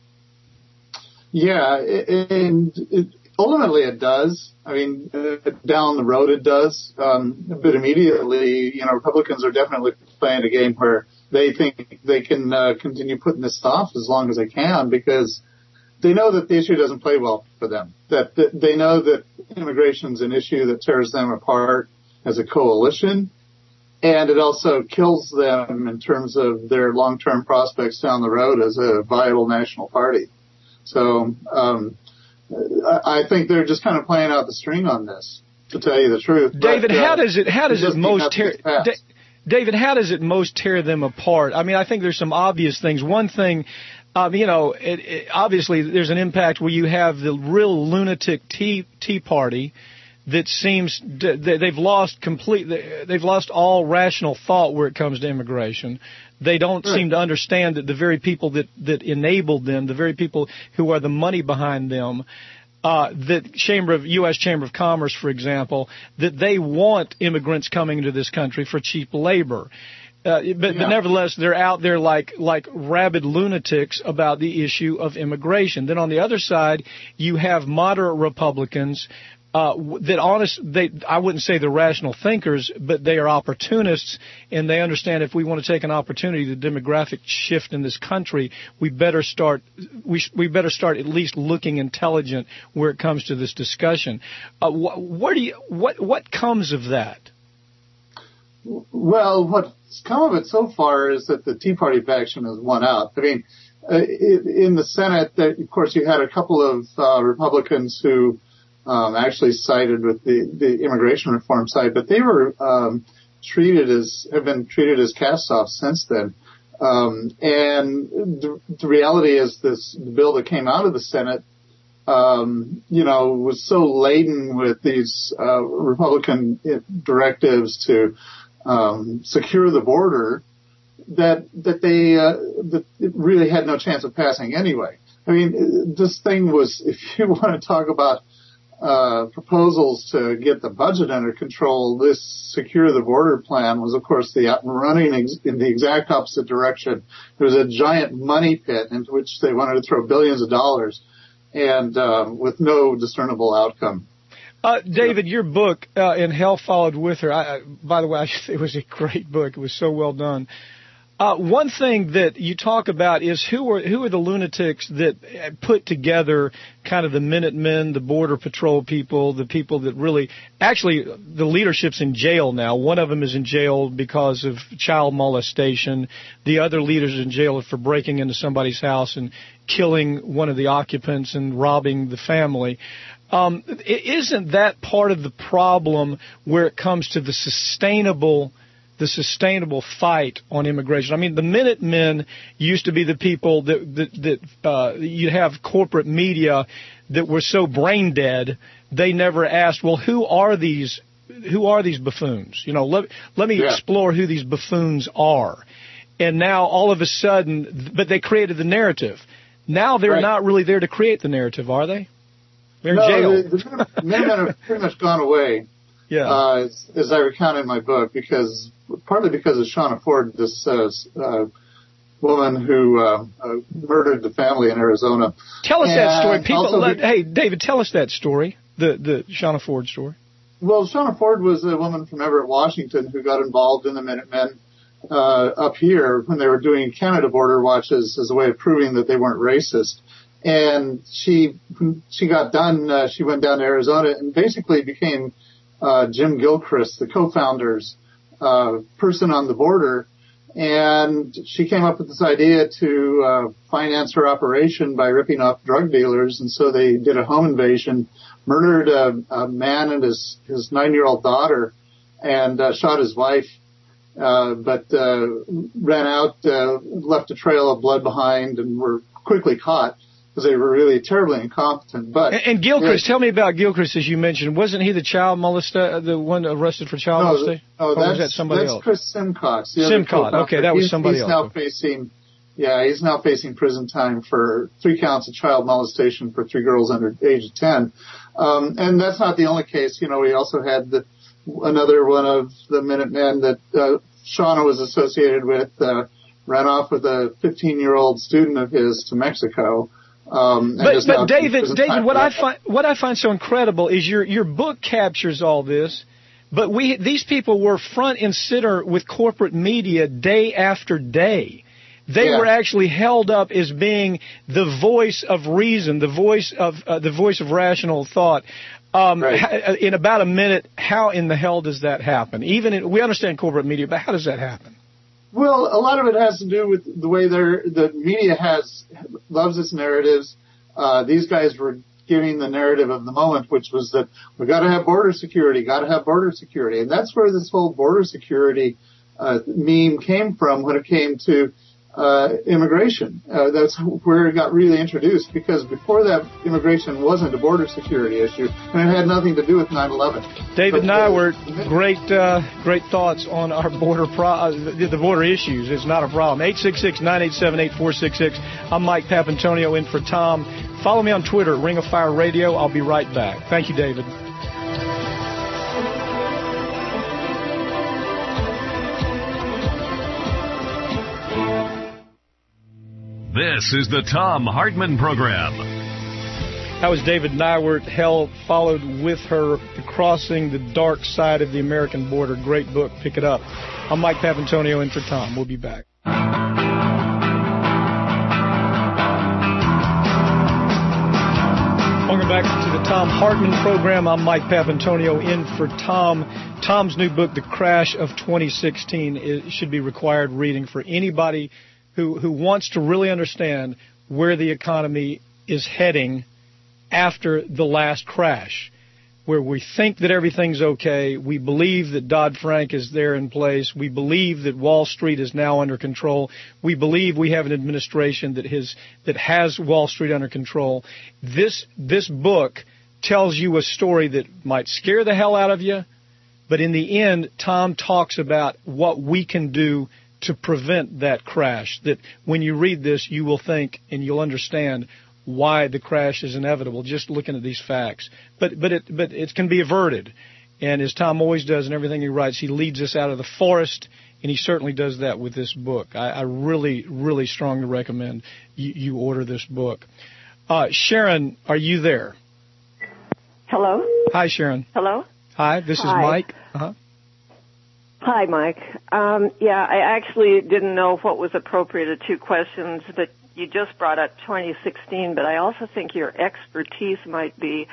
Yeah, and it, ultimately it does. I mean, uh, down the road it does, um, but immediately, you know, Republicans are definitely playing a game where they think they can uh, continue putting this off as long as they can because they know that the issue doesn't play well for them. That, that they know that immigration is an issue that tears them apart as a coalition, and it also kills them in terms of their long-term prospects down the road as a viable national party. So um, I think they're just kind of playing out the string on this, to tell you the truth.
David,
but, uh,
how does it how does it, it most tear? Da- David, how does it most tear them apart? I mean, I think there's some obvious things. One thing. Um, you know, it, it, obviously there's an impact where you have the real lunatic Tea Tea Party that seems to, they've lost complete they've lost all rational thought where it comes to immigration. They don't right. seem to understand that the very people that that enabled them, the very people who are the money behind them, uh, that Chamber of U S Chamber of Commerce, for example, that they want immigrants coming into this country for cheap labor. Uh, but, yeah. but nevertheless, they're out there like like rabid lunatics about the issue of immigration. Then on the other side, you have moderate Republicans uh, that honest they I wouldn't say they're rational thinkers, but they are opportunists, and they understand if we want to take an opportunity, the demographic shift in this country, we better start we we better start at least looking intelligent where it comes to this discussion. Uh, wh- what do you what what comes of that?
Well, what's come of it so far is that the Tea Party faction has won out. I mean, uh, in the Senate, that, of course, you had a couple of uh, Republicans who um, actually sided with the, the immigration reform side, but they were um, treated as have been treated as cast-offs since then. Um, and the, the reality is, this the bill that came out of the Senate, um, you know, was so laden with these uh, Republican directives to Um, secure the border, that that they uh, that it really had no chance of passing anyway. I mean, this thing was, if you want to talk about uh, proposals to get the budget under control, this secure the border plan was, of course, the running ex- in the exact opposite direction. It was a giant money pit into which they wanted to throw billions of dollars, and uh, with no discernible outcome.
Uh, David, your book, uh, And Hell Followed With Her, I, I, by the way, I, it was a great book. It was so well done. Uh, one thing that you talk about is who are who are the lunatics that put together kind of the Minutemen, the Border Patrol people, the people that really, actually, the leadership's in jail now. One of them is in jail because of child molestation. The other leader's in jail for breaking into somebody's house and killing one of the occupants and robbing the family. Um, isn't that part of the problem where it comes to the sustainable, the sustainable fight on immigration? I mean, the Minutemen used to be the people that that, that uh, you'd have corporate media that were so brain dead they never asked, well, who are these? Who are these buffoons? You know, let let me yeah. explore who these buffoons are. And now all of a sudden, but they created the narrative. Now they're right. not really there to create the narrative, are they? They're in
no,
jail.
The, the Minutemen have pretty much gone away,
yeah.
uh, as, as I recount in my book, because partly because of Shauna Ford, this uh, uh, woman who uh, uh, murdered the family in Arizona.
Tell us
and
that story. People, let,
be,
hey, David, tell us that story, the the Shauna Ford story.
Well, Shauna Ford was a woman from Everett, Washington, who got involved in the Minutemen uh, up here when they were doing Canada border watches as a way of proving that they weren't racist. And she, when she got done, uh, she went down to Arizona and basically became uh, Jim Gilchrist, the co-founder's uh, person on the border. And she came up with this idea to uh, finance her operation by ripping off drug dealers. And so they did a home invasion, murdered a, a man and his, his nine-year-old daughter, and uh, shot his wife. Uh, but uh, ran out, uh, left a trail of blood behind, and were quickly caught, because they were really terribly incompetent. But
and, and Gilchrist, yeah. tell me about Gilchrist, as you mentioned. Wasn't he the child molester, the one arrested for child
no,
molestation?
Oh,
or
that's,
was that somebody
that's
else?
Chris Simcox.
Simcox. Okay, that was
he's,
somebody
he's
else.
Now facing, yeah, he's now facing prison time for three counts of child molestation for three girls under the age of ten. Um, and that's not the only case. You know, we also had the, another one of the Minutemen that uh, Shauna was associated with, uh, ran off with a fifteen-year-old student of his to Mexico. Um,
but but David, David, what I find what I find so incredible is your your book captures all this, But we these people were front and center with corporate media day after day. They yeah. were actually held up as being the voice of reason, the voice of uh, the voice of rational thought. Um, right. In about a minute, how in the hell does that happen? Even in, we understand corporate media, but how does that happen?
Well, a lot of it has to do with the way they're, the media has loves its narratives. Uh, these guys were giving the narrative of the moment, which was that we got to have border security, got to have border security, and that's where this whole border security uh, meme came from when it came to uh, immigration. Uh, that's where it got really introduced, because before that, immigration wasn't a border security issue, and it had nothing to do with nine eleven.
David Nywert, great, uh, great thoughts on our border pro- uh, the, the border issues. It's not a problem. eight six six, nine eight seven, eight four six six. I'm Mike Papantonio in for Tom. Follow me on Twitter, Ring of Fire Radio. I'll be right back. Thank you, David.
This is the Thom Hartmann Program.
That was David Nywert, held, followed with her, Crossing the Dark Side of the American Border. Great book. Pick it up. I'm Mike Papantonio in for Tom. We'll be back. Welcome back to the Thom Hartmann Program. I'm Mike Papantonio in for Tom. Tom's new book, The Crash of twenty sixteen, is, should be required reading for anybody who, who wants to really understand where the economy is heading after the last crash, where we think that everything's okay. We believe that Dodd-Frank is there in place. We believe that Wall Street is now under control. We believe we have an administration that has, that has Wall Street under control. This, this book tells you a story that might scare the hell out of you, but in the end, Tom talks about what we can do to prevent that crash, that when you read this, you will think and you'll understand why the crash is inevitable, just looking at these facts. But but it but it can be averted. And as Tom always does in everything he writes, he leads us out of the forest, and he certainly does that with this book. I, I really, really strongly recommend you, you order this book. Uh, Sharon, are you there?
Hello?
Hi, Sharon.
Hello?
Hi, this
Hi.
is Mike. Uh-huh.
Hi, Mike. Um, yeah, I actually didn't know what was appropriate of two questions, but you just brought up twenty sixteen, but I also think your expertise might be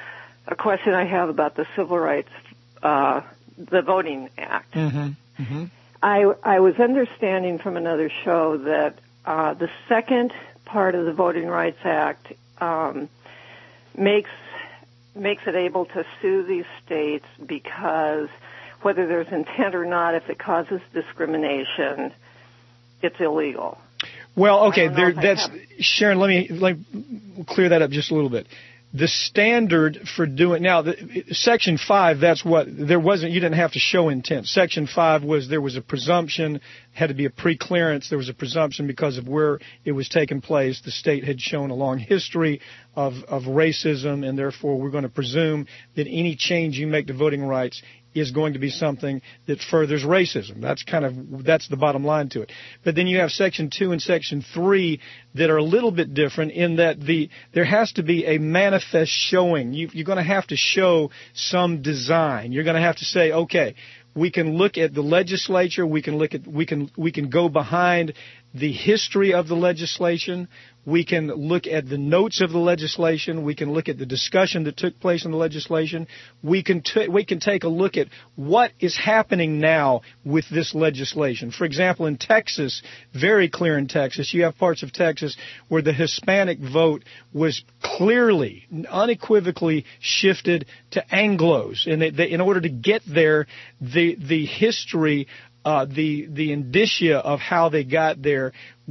a question I have about the Civil Rights, uh, the Voting Act.
Mm-hmm. Mm-hmm.
I, I was understanding from another show that uh, the second part of the Voting Rights Act um, makes makes it able to sue these states because whether there's intent or not, if it causes discrimination, it's illegal.
Well, okay, there, that's Sharon. Let me let me clear that up just a little bit. The standard for doing now, the, Section five. That's what there wasn't. You didn't have to show intent. Section five was there was a presumption, had to be a pre-clearance. There was a presumption because of where it was taking place. The state had shown a long history of of racism, and therefore we're going to presume that any change you make to voting rights is going to be something that furthers racism. That's kind of, that's the bottom line to it. But then you have Section two and Section three that are a little bit different in that the, there has to be a manifest showing. You, you're going to have to show some design. You're going to have to say, okay, we can look at the legislature, we can look at, we can, we can go behind the history of the legislation. We can look at the notes of the legislation. We can look at the discussion that took place in the legislation. We can t- we can take a look at what is happening now with this legislation. For example, in Texas, very clear in Texas, you have parts of Texas where the Hispanic vote was clearly, unequivocally shifted to Anglos. And they, they, in order to get there, the the history, uh, the the indicia of how they got there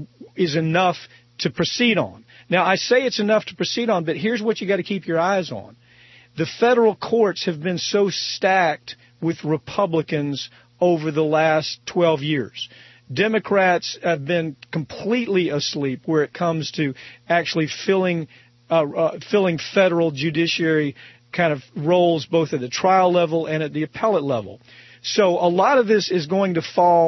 is enough to proceed on. Now, I say it's enough to proceed on, but here's what you got to keep your eyes on. The federal courts have been so stacked with Republicans over the last twelve years. Democrats have been completely asleep where it comes to actually filling uh, uh, filling federal judiciary kind of roles both at the trial level and at the appellate level. So a lot of this is going to fall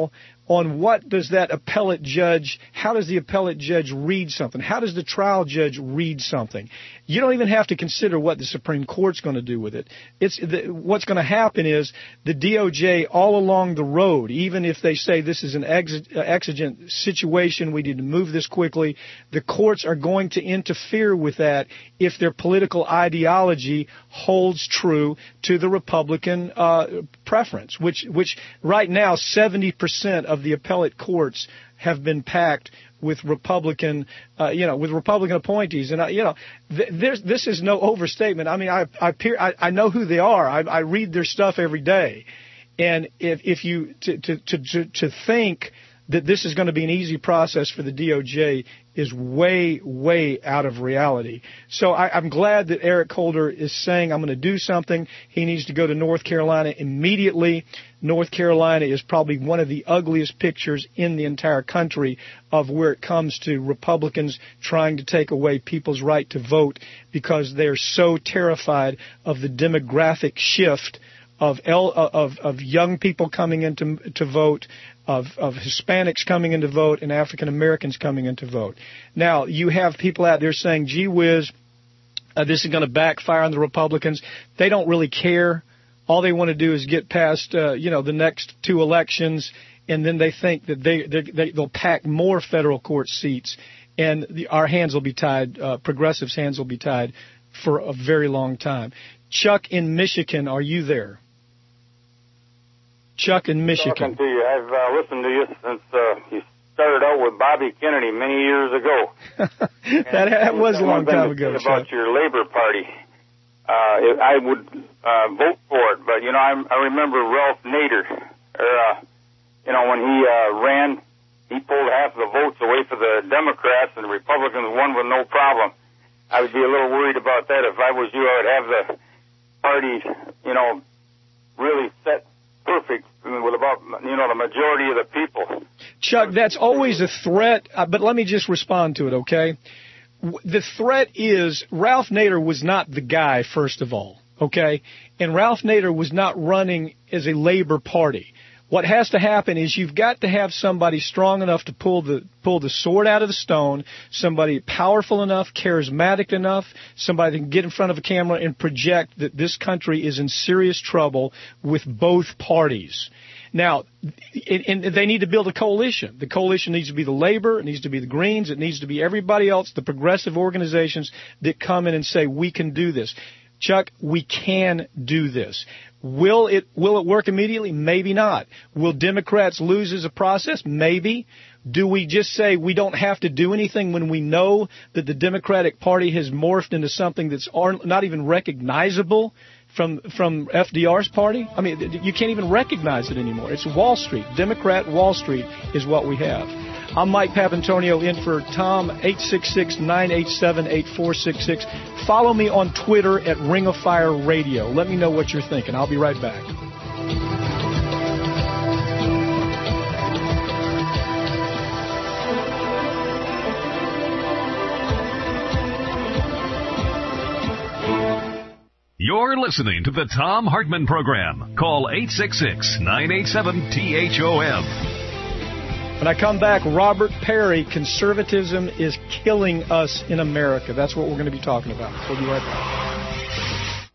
on what does that appellate judge, how does the appellate judge read something? How does the trial judge read something? You don't even have to consider what the Supreme Court's going to do with it. It's the, what's going to happen is the D O J all along the road, even if they say this is an exigent situation, we need to move this quickly, the courts are going to interfere with that if their political ideology holds true to the Republican uh, preference, which, which right now seventy percent of the appellate courts have been packed with Republican, uh, you know, with Republican appointees, and uh, you know, th- there's this is no overstatement. I mean, I I, peer, I, I know who they are. I, I read their stuff every day, and if if you to to to to think that this is going to be an easy process for the D O J is way, way out of reality. So I, I'm glad that Eric Holder is saying, I'm going to do something. He needs to go to North Carolina immediately. North Carolina is probably one of the ugliest pictures in the entire country of where it comes to Republicans trying to take away people's right to vote because they're so terrified of the demographic shift of el- of, of young people coming in to, to vote, of, of Hispanics coming in to vote, and African Americans coming in to vote. Now, you have people out there saying, gee whiz, uh, this is going to backfire on the Republicans. They don't really care. All they want to do is get past, uh, you know, the next two elections, and then they think that they, they they'll pack more federal court seats, and the, our hands will be tied, uh, progressives' hands will be tied for a very long time. Chuck in Michigan, are you there? Chuck in Michigan.
Talking to you. I've uh, listened to you since uh, you started out with Bobby Kennedy many years ago.
that, that was a long time ago.
About
Chuck.
your Labor Party, uh, I would uh, vote for it, but you know, I, I remember Ralph Nader. Or, uh, you know, when he uh, ran, he pulled half the votes away for the Democrats, and the Republicans won with no problem. I would be a little worried about that. If I was you, I would have the party, you know, really set perfect with about, you know, the majority of the people.
Chuck, that's always a threat, uh, but let me just respond to it, okay? The threat is Ralph Nader was not the guy, first of all, okay? And Ralph Nader was not running as a Labor Party. What has to happen is you've got to have somebody strong enough to pull the pull the sword out of the stone, somebody powerful enough, charismatic enough, somebody that can get in front of a camera and project that this country is in serious trouble with both parties. Now, and they need to build a coalition. The coalition needs to be the Labor, it needs to be the Greens, it needs to be everybody else, the progressive organizations that come in and say, we can do this. Chuck, we can do this. Will it will it work immediately? Maybe not. Will Democrats lose as a process? Maybe. Do we just say we don't have to do anything when we know that the Democratic Party has morphed into something that's not even recognizable from from F D R's party? I mean, you can't even recognize it anymore. It's Wall Street. Democrat Wall Street is what we have. I'm Mike Papantonio in for Tom, eight six six, nine eight seven, eight four six six. Follow me on Twitter at Ring of Fire Radio. Let me know what you're thinking. I'll be right back.
You're listening to the Tom Hartman Program. Call eight six six, nine eight seven, T H O M.
When I come back, Robert Perry, conservatism is killing us in America. That's what we're going to be talking about. We'll be right back.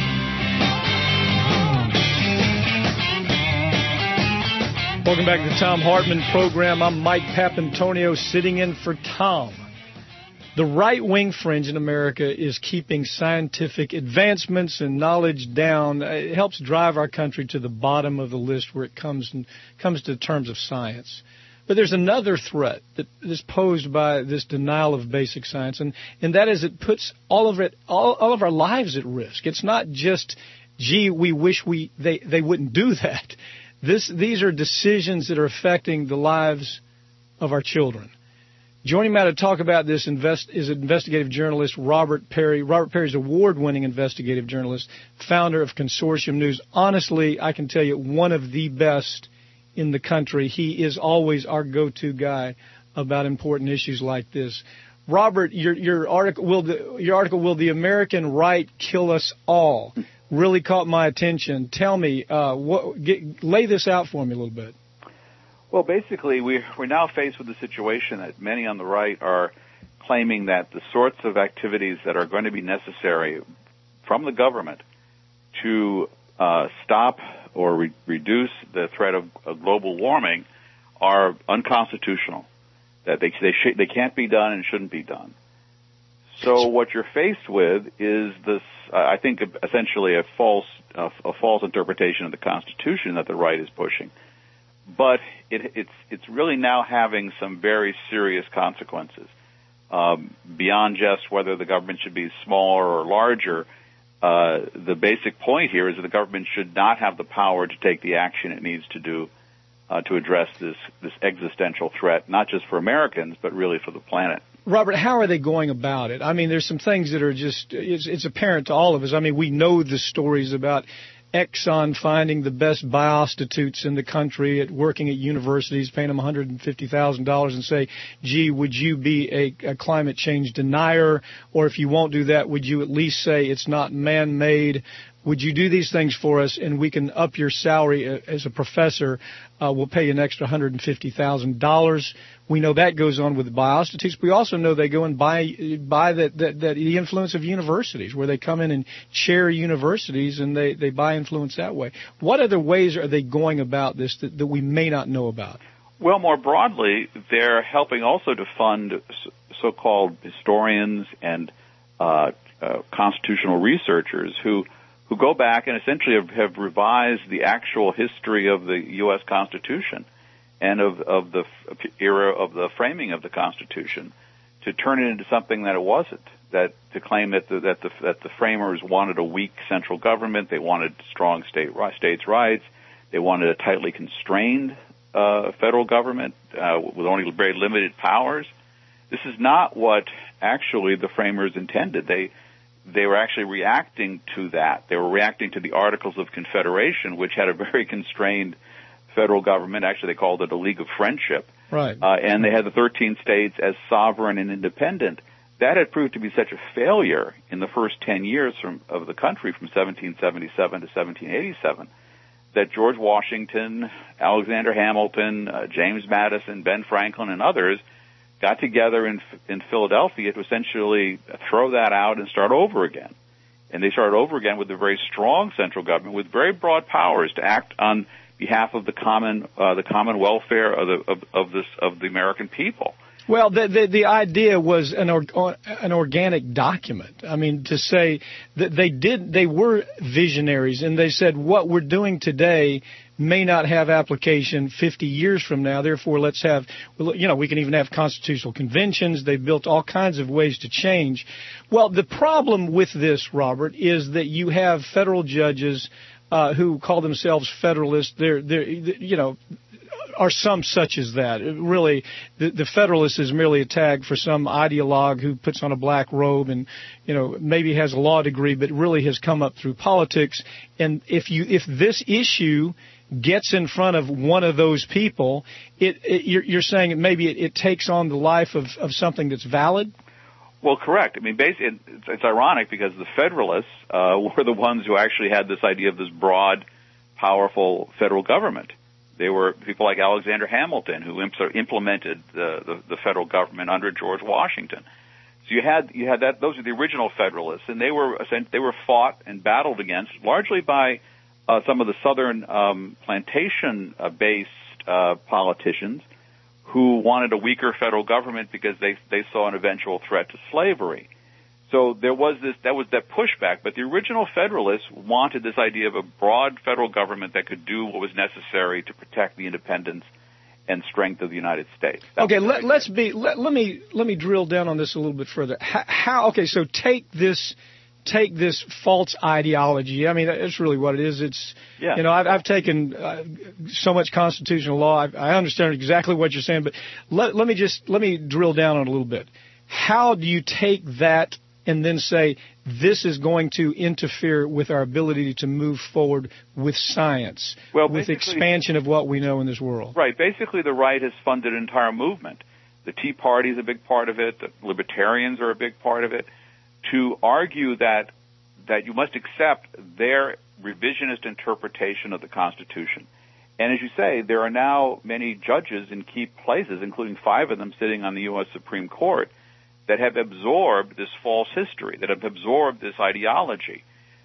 Welcome back to the Tom Hartman Program. I'm Mike Papantonio sitting in for Tom. The right-wing fringe in America is keeping scientific advancements and knowledge down. It helps drive our country to the bottom of the list where it comes comes to terms of science. But there's another threat that is posed by this denial of basic science, and, and that is it puts all of it, all, all of our lives at risk. It's not just, gee, we wish we they, they wouldn't do that. This these are decisions that are affecting the lives of our children. Joining me now to talk about this invest, is investigative journalist Robert Perry. Robert Perry is an award-winning investigative journalist, founder of Consortium News. Honestly, I can tell you, one of the best in the country. He is always our go-to guy about important issues like this. Robert, your your article will the, your article will the American right kill us all really caught my attention. Tell me, uh, what, get, lay this out for me a little bit.
Well, basically, we, we're now faced with the situation that many on the right are claiming that the sorts of activities that are going to be necessary from the government to uh, stop or re- reduce the threat of, of global warming are unconstitutional, that they they, sh- they can't be done and shouldn't be done. So what you're faced with is this, uh, I think, essentially a false uh, a false interpretation of the Constitution that the right is pushing. But it, it's it's really now having some very serious consequences. Um, beyond just whether the government should be smaller or larger, uh, the basic point here is that the government should not have the power to take the action it needs to do uh, to address this, this existential threat, not just for Americans, but really for the planet.
Robert, how are they going about it? I mean, there's some things that are just, it's, it's apparent to all of us. I mean, we know the stories about Exxon finding the best biostitutes in the country, at working at universities, paying them one hundred fifty thousand dollars and say, gee, would you be a, a climate change denier? Or if you won't do that, would you at least say it's not man-made? Would you do these things for us and we can up your salary as a professor? Uh, we'll pay you an extra one hundred fifty thousand dollars. We know that goes on with biostitutes. We also know they go and buy, buy that, that, that the influence of universities, where they come in and chair universities and they, they buy influence that way. What other ways are they going about this that, that we may not know about?
Well, more broadly, they're helping also to fund so-called historians and uh, uh, constitutional researchers who who go back and essentially have, have revised the actual history of the U S Constitution and of, of the era of the framing of the Constitution to turn it into something that it wasn't, that to claim that the, that the, that the framers wanted a weak central government, they wanted strong state states' rights, they wanted a tightly constrained uh, federal government uh, with only very limited powers. This is not what actually the framers intended. They They were actually reacting to that. They were reacting to the Articles of Confederation, which had a very constrained federal government. Actually, they called it a League of Friendship.
Right.
Uh, and they had the thirteen states as sovereign and independent. That had proved to be such a failure in the first ten years from, of the country, from seventeen seventy-seven to seventeen eighty-seven, that George Washington, Alexander Hamilton, uh, James Madison, Ben Franklin, and others got together in in Philadelphia to essentially throw that out and start over again. And they started over again with a very strong central government with very broad powers to act on behalf of the common uh, the common welfare of the of, of this of the American people.
Well, the the, the idea was an or, an organic document. I mean, to say that they did they were visionaries, and they said what we're doing today may not have application fifty years from now. Therefore, let's have, you know, we can even have constitutional conventions. They've built all kinds of ways to change. Well, the problem with this, Robert, is that you have federal judges uh, who call themselves Federalists. They're, they're, you know, are some such as that. Really, the, the Federalist is merely a tag for some ideologue who puts on a black robe and, you know, maybe has a law degree, but really has come up through politics. And if you, if this issue gets in front of one of those people, it, it you're, you're saying that maybe it, it takes on the life of, of something that's valid?
Well, correct. I mean, basically, it's, it's ironic because the Federalists uh, were the ones who actually had this idea of this broad, powerful federal government. They were people like Alexander Hamilton who imp- implemented the, the, the federal government under George Washington. So you had you had that; those are the original Federalists, and they were they were fought and battled against largely by Uh, some of the southern um, plantation-based uh, politicians who wanted a weaker federal government because they they saw an eventual threat to slavery. So there was this that was that pushback. But the original Federalists wanted this idea of a broad federal government that could do what was necessary to protect the independence and strength of the United States. That
okay, let, let's be let, let me let me drill down on this a little bit further. How, how okay? So take this. Take this false ideology. I mean, that's really what it is. It's,
yeah.
you know, I've, I've taken uh, so much constitutional law. I, I understand exactly what you're saying, but let, let me just, let me drill down on it a little bit. How do you take that and then say this is going to interfere with our ability to move forward with science,
well,
with expansion of what we know in this world?
Right. Basically, the right has funded an entire movement. The Tea Party is a big part of it. The Libertarians are a big part of it. To argue that that you must accept their revisionist interpretation of the Constitution And as you say, there are now many judges in key places, including five of them sitting on the U S Supreme Court, that have absorbed this false history, that have absorbed this ideology.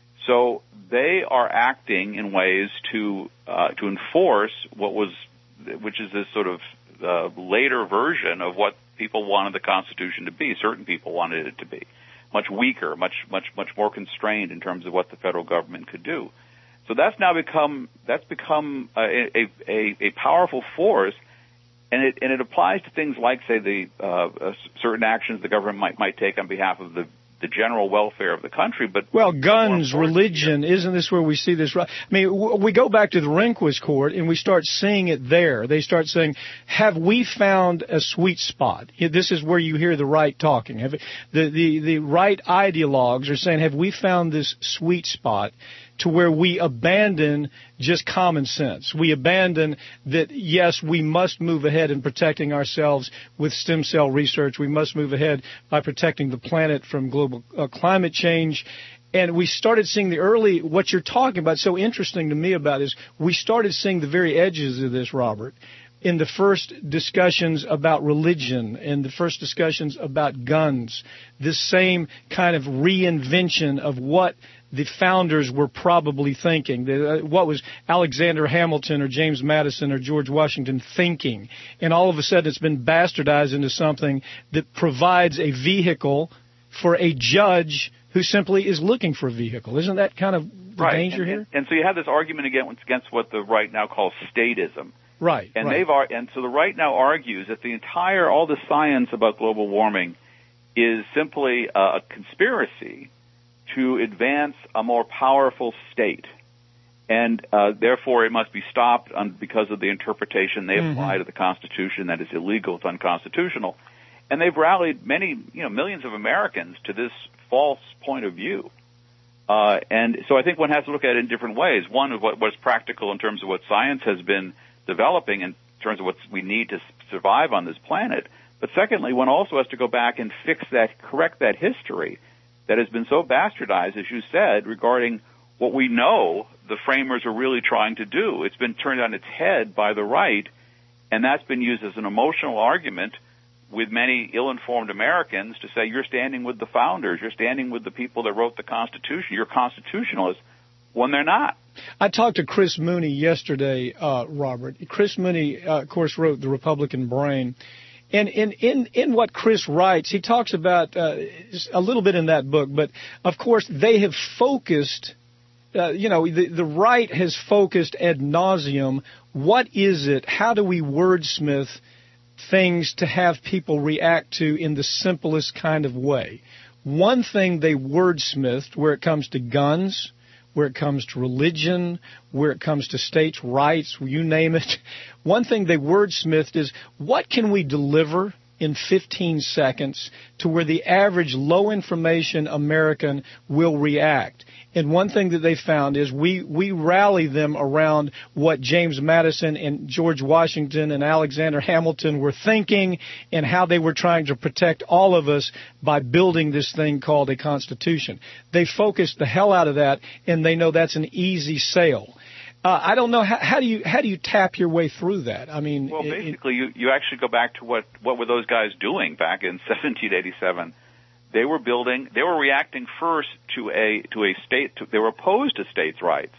So they are acting in ways to uh, to enforce what was, which is this sort of uh, later version of what people wanted the Constitution to be. Certain people wanted it to be much weaker, much much much more constrained in terms of what the federal government could do. So that's now become that's become a, a, a, a powerful force, and it and it applies to things like, say, the uh, uh, certain actions the government might might take on behalf of the the general welfare of the country. But
well, guns, religion, isn't this where we see this? I mean, w- we go back to the Rehnquist court and we start seeing it there. They start saying, have we found a sweet spot? This is where you hear the right talking. Have it, the, the, the right ideologues are saying, have we found this sweet spot to where we abandon just common sense? We abandon that, yes, we must move ahead in protecting ourselves with stem cell research. We must move ahead by protecting the planet from global uh, climate change. And we started seeing the early, what you're talking about, so interesting to me about is we started seeing the very edges of this, Robert, in the first discussions about religion and the first discussions about guns, this same kind of reinvention of what the founders were probably thinking. The, uh, what was Alexander Hamilton or James Madison or George Washington thinking? And all of a sudden it's been bastardized into something that provides a vehicle for a judge who simply is looking for a vehicle. Isn't that kind of the
right.
danger
and,
here?
And, and so you have this argument against, against what the right now calls statism.
Right.
And
right.
they've ar- and so the right now argues that the entire, all the science about global warming is simply a, a conspiracy to advance a more powerful state. And uh, therefore it must be stopped on, because of the interpretation they
mm-hmm.
apply to the Constitution that is illegal, it's unconstitutional. And they've rallied many, you know, millions of Americans to this false point of view. Uh, and so I think one has to look at it in different ways. One, of what, what's practical in terms of what science has been developing in terms of what we need to survive on this planet. But secondly, one also has to go back and fix that, correct that history that has been so bastardized, as you said, regarding what we know the framers are really trying to do. It's been turned on its head by the right, and that's been used as an emotional argument with many ill-informed Americans to say, you're standing with the founders, you're standing with the people that wrote the Constitution, you're constitutionalists, when they're not.
I talked to Chris Mooney yesterday, uh, Robert. Chris Mooney, uh, of course, wrote The Republican Brain. And in, in, in what Chris writes, he talks about uh, a little bit in that book, but, of course, they have focused, uh, you know, the, the right has focused ad nauseum. What is it? How do we wordsmith things to have people react to in the simplest kind of way? One thing they wordsmithed where it comes to guns, where it comes to religion, where it comes to states' rights, you name it. One thing they wordsmithed is, what can we deliver in fifteen seconds to where the average low-information American will react? And one thing that they found is we, we rally them around what James Madison and George Washington and Alexander Hamilton were thinking and how they were trying to protect all of us by building this thing called a Constitution. They focused the hell out of that, and they know that's an easy sale. Uh, I don't know, how, how do you how do you tap your way through that? I mean,
well,
it,
basically, you, you actually go back to what, what were those guys doing back in seventeen eighty-seven. They were building, they were reacting first to a to a state. To, they were opposed to states' rights.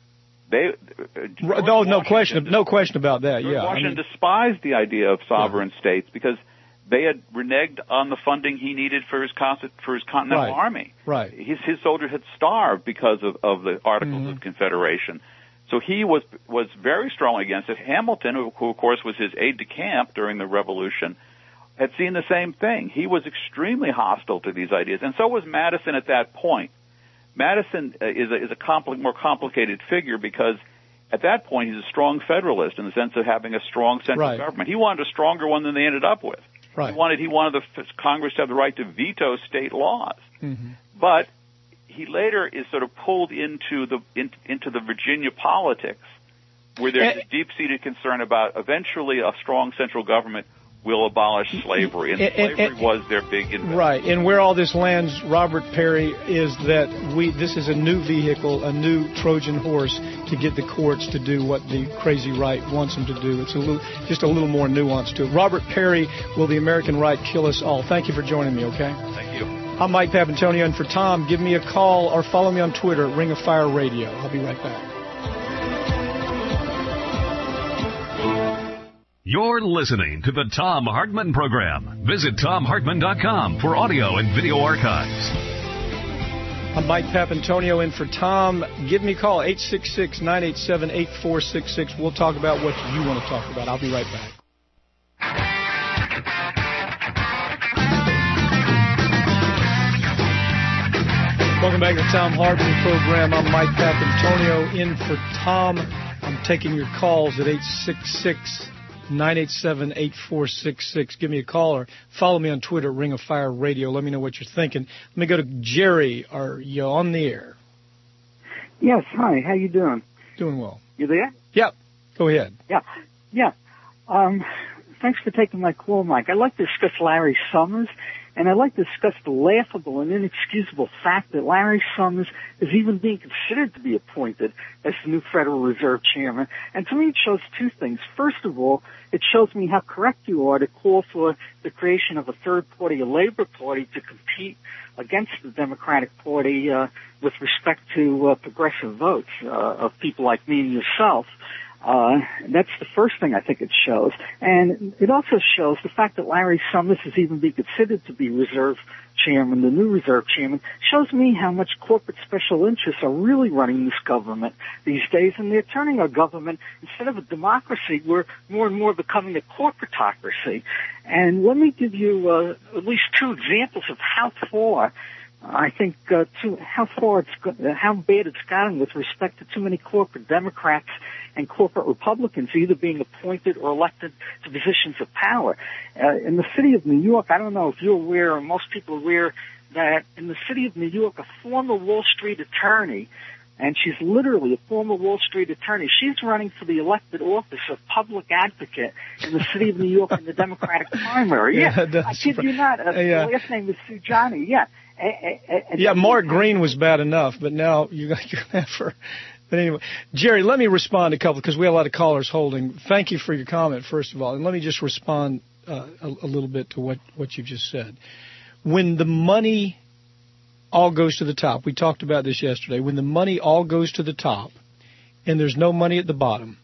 They uh,
no, no question, no question about that.
George
yeah,
Washington
I mean,
despised the idea of sovereign yeah. states because they had reneged on the funding he needed for his for his Continental
right.
Army.
Right.
His his soldiers had starved because of, of the Articles mm-hmm. of Confederation. So he was was very strongly against it. Hamilton, who, who of course was his aide de camp during the Revolution, had seen the same thing. He was extremely hostile to these ideas, and so was Madison at that point. Madison uh, is a, is a compli- more complicated figure because at that point he's a strong federalist in the sense of having a strong central
right.
government. He wanted a stronger one than they ended up with.
Right.
He wanted he wanted the Congress to have the right to veto state laws,
mm-hmm.
but he later is sort of pulled into the in, into the Virginia politics, where there's a deep-seated concern about eventually a strong central government will abolish slavery, and,
and
slavery
and, and,
was their big investment.
Right, and where all this lands, Robert Perry, is that we this is a new vehicle, a new Trojan horse to get the courts to do what the crazy right wants them to do. It's a little, just a little more nuance to it. Robert Perry, Will the American Right Kill Us All? Thank you for joining me, okay?
Thank you.
I'm Mike Papantonio, and for Tom, give me a call or follow me on Twitter, Ring of Fire Radio. I'll be right back.
You're listening to the Tom Hartman Program. Visit tom hartman dot com for audio and video archives.
I'm Mike Papantonio in for Tom. Give me a call, eight six six, nine eight seven, eight four six six. We'll talk about what you want to talk about. I'll be right back. Welcome back to the Tom Hartman Program. I'm Mike Papantonio in for Tom. I'm taking your calls at eight six six, nine eight seven, eight four six six. Give me a call or follow me on Twitter, Ring of Fire Radio. Let me know what you're thinking. Let me go to Jerry. Are you on the air?
Yes. Hi. How you doing?
Doing well.
You there?
Yep. Go ahead.
Yeah. Yeah. Um, thanks for taking my call, Mike. I'd like to discuss Larry Summers, and I'd like to discuss the laughable and inexcusable fact that Larry Summers is even being considered to be appointed as the new Federal Reserve Chairman. And to me, it shows two things. First of all, it shows me how correct you are to call for the creation of a third party, a Labor Party, to compete against the Democratic Party uh, with respect to uh, progressive votes uh, of people like me and yourself. Uh, that's the first thing I think it shows. And it also shows the fact that Larry Summers is even being considered to be Reserve Chairman, the new Reserve Chairman, shows me how much corporate special interests are really running this government these days. And they're turning our government, instead of a democracy, we're more and more becoming a corporatocracy. And let me give you uh, at least two examples of how far I think uh, too, how far it's go- how bad it's gotten with respect to too many corporate Democrats and corporate Republicans either being appointed or elected to positions of power. Uh, in the city of New York, I don't know if you're aware or most people are aware that in the city of New York, a former Wall Street attorney, and she's literally a former Wall Street attorney, she's running for the elected office of public advocate in the city of New York in the Democratic primary. Yeah, yeah I kid you not. Uh,
yeah.
Her last name is Sujani. Yeah.
Yeah, Mark Green was bad enough, but now you got your effort. But anyway, Jerry, let me respond to a couple because we have a lot of callers holding. Thank you for your comment, first of all, and let me just respond uh, a, a little bit to what, what you just said. When the money all goes to the top, we talked about this yesterday, when the money all goes to the top and there's no money at the bottom,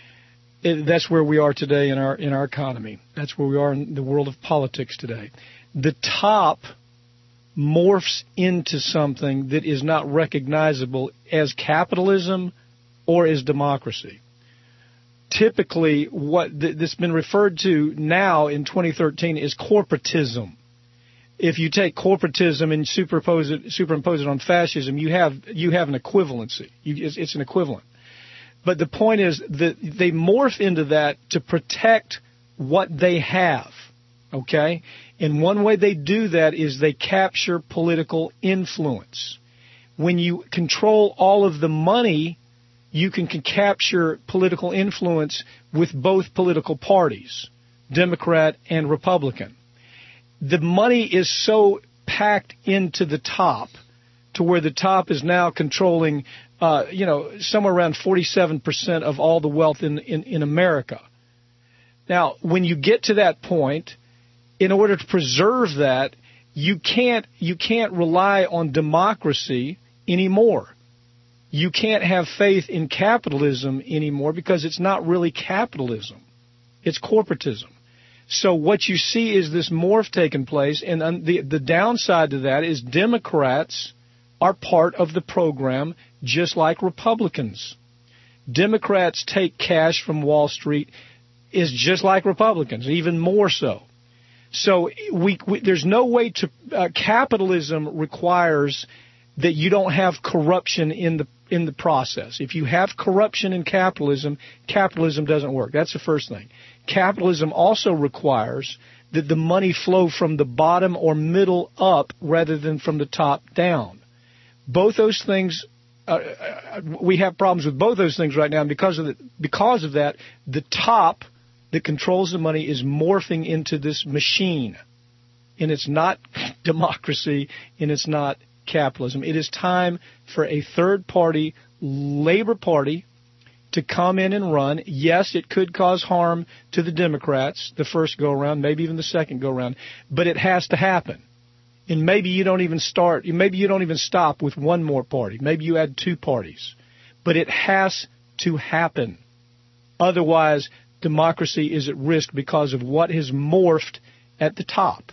it, that's where we are today in our in our economy. That's where we are in the world of politics today. The top morphs into something that is not recognizable as capitalism or as democracy. Typically, what th- this has been referred to now in twenty thirteen is corporatism. If you take corporatism and superimpose it, superimpose it on fascism, you have you have an equivalency. You, it's, it's an equivalent. But the point is that they morph into that to protect what they have. Okay? And one way they do that is they capture political influence. When you control all of the money, you can, can capture political influence with both political parties, Democrat and Republican. The money is so packed into the top to where the top is now controlling, uh, you know, somewhere around forty-seven percent of all the wealth in, in, in America. Now, when you get to that point, in order to preserve that, you can't you can't rely on democracy anymore. You can't have faith in capitalism anymore because it's not really capitalism. It's corporatism. So what you see is this morph taking place, and the the downside to that is Democrats are part of the program just like Republicans. Democrats take cash from Wall Street is just like Republicans, even more so. So we, we, there's no way to uh, capitalism requires that you don't have corruption in the in the process. If you have corruption in capitalism, capitalism doesn't work. That's the first thing. Capitalism also requires that the money flow from the bottom or middle up rather than from the top down. Both those things, uh, we have problems with both those things right now, and because of the, because of that, the top that controls the money is morphing into this machine. And it's not democracy, and it's not capitalism. It is time for a third-party Labor Party to come in and run. Yes, it could cause harm to the Democrats the first go-around, maybe even the second go-around, but it has to happen. And maybe you don't even start, maybe you don't even stop with one more party. Maybe you add two parties. But it has to happen. Otherwise, democracy is at risk because of what has morphed at the top.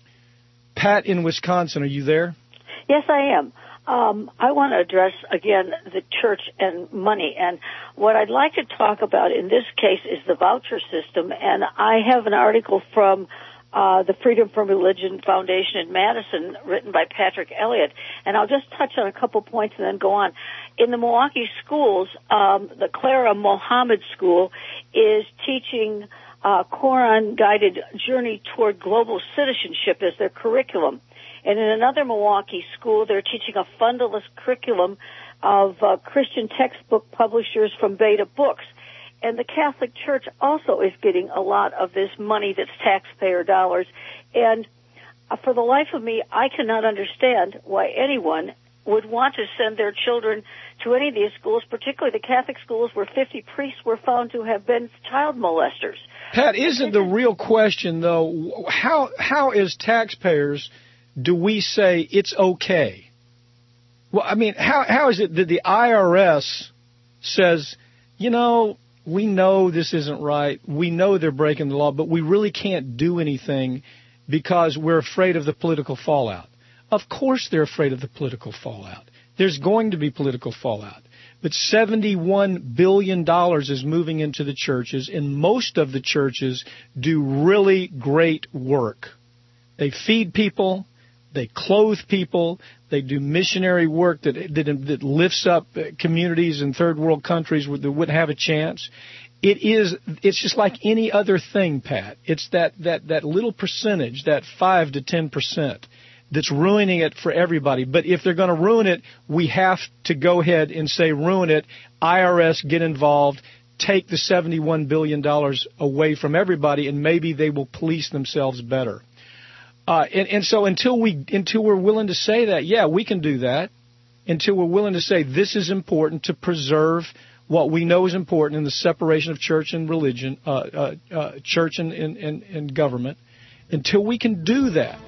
Pat in Wisconsin, are you there?
Yes, I am. Um, I want to address, again, the church and money. And what I'd like to talk about in this case is the voucher system. And I have an article from uh, the Freedom from Religion Foundation in Madison written by Patrick Elliott. And I'll just touch on a couple points and then go on. In the Milwaukee schools, um, the Clara Mohammed School is teaching uh, Quran-guided journey toward global citizenship as their curriculum. And in another Milwaukee school, they're teaching a fundamentalist curriculum of uh, Christian textbook publishers from Beta Books. And the Catholic Church also is getting a lot of this money that's taxpayer dollars. And uh, for the life of me, I cannot understand why anyone would want to send their children to any of these schools, particularly the Catholic schools where fifty priests were found to have been child molesters.
Pat, isn't the real question, though, how how as taxpayers do we say it's okay? Well, I mean, how how is it that the I R S says, you know, we know this isn't right, we know they're breaking the law, but we really can't do anything because we're afraid of the political fallout? Of course they're afraid of the political fallout. There's going to be political fallout. But seventy-one billion dollars is moving into the churches, and most of the churches do really great work. They feed people. They clothe people. They do missionary work that, that that lifts up communities in third world countries that wouldn't have a chance. It is. It's just like any other thing, Pat. It's that that that little percentage, that five to ten percent, that's ruining it for everybody. But if they're going to ruin it, we have to go ahead and say ruin it. I R S, get involved. Take the seventy-one billion dollars away from everybody, and maybe they will police themselves better. Uh, and, and so until we until we're willing to say that, yeah, we can do that. Until we're willing to say this is important to preserve what we know is important in the separation of church and religion, uh, uh, uh, church and, and, and, and government. Until we can do that,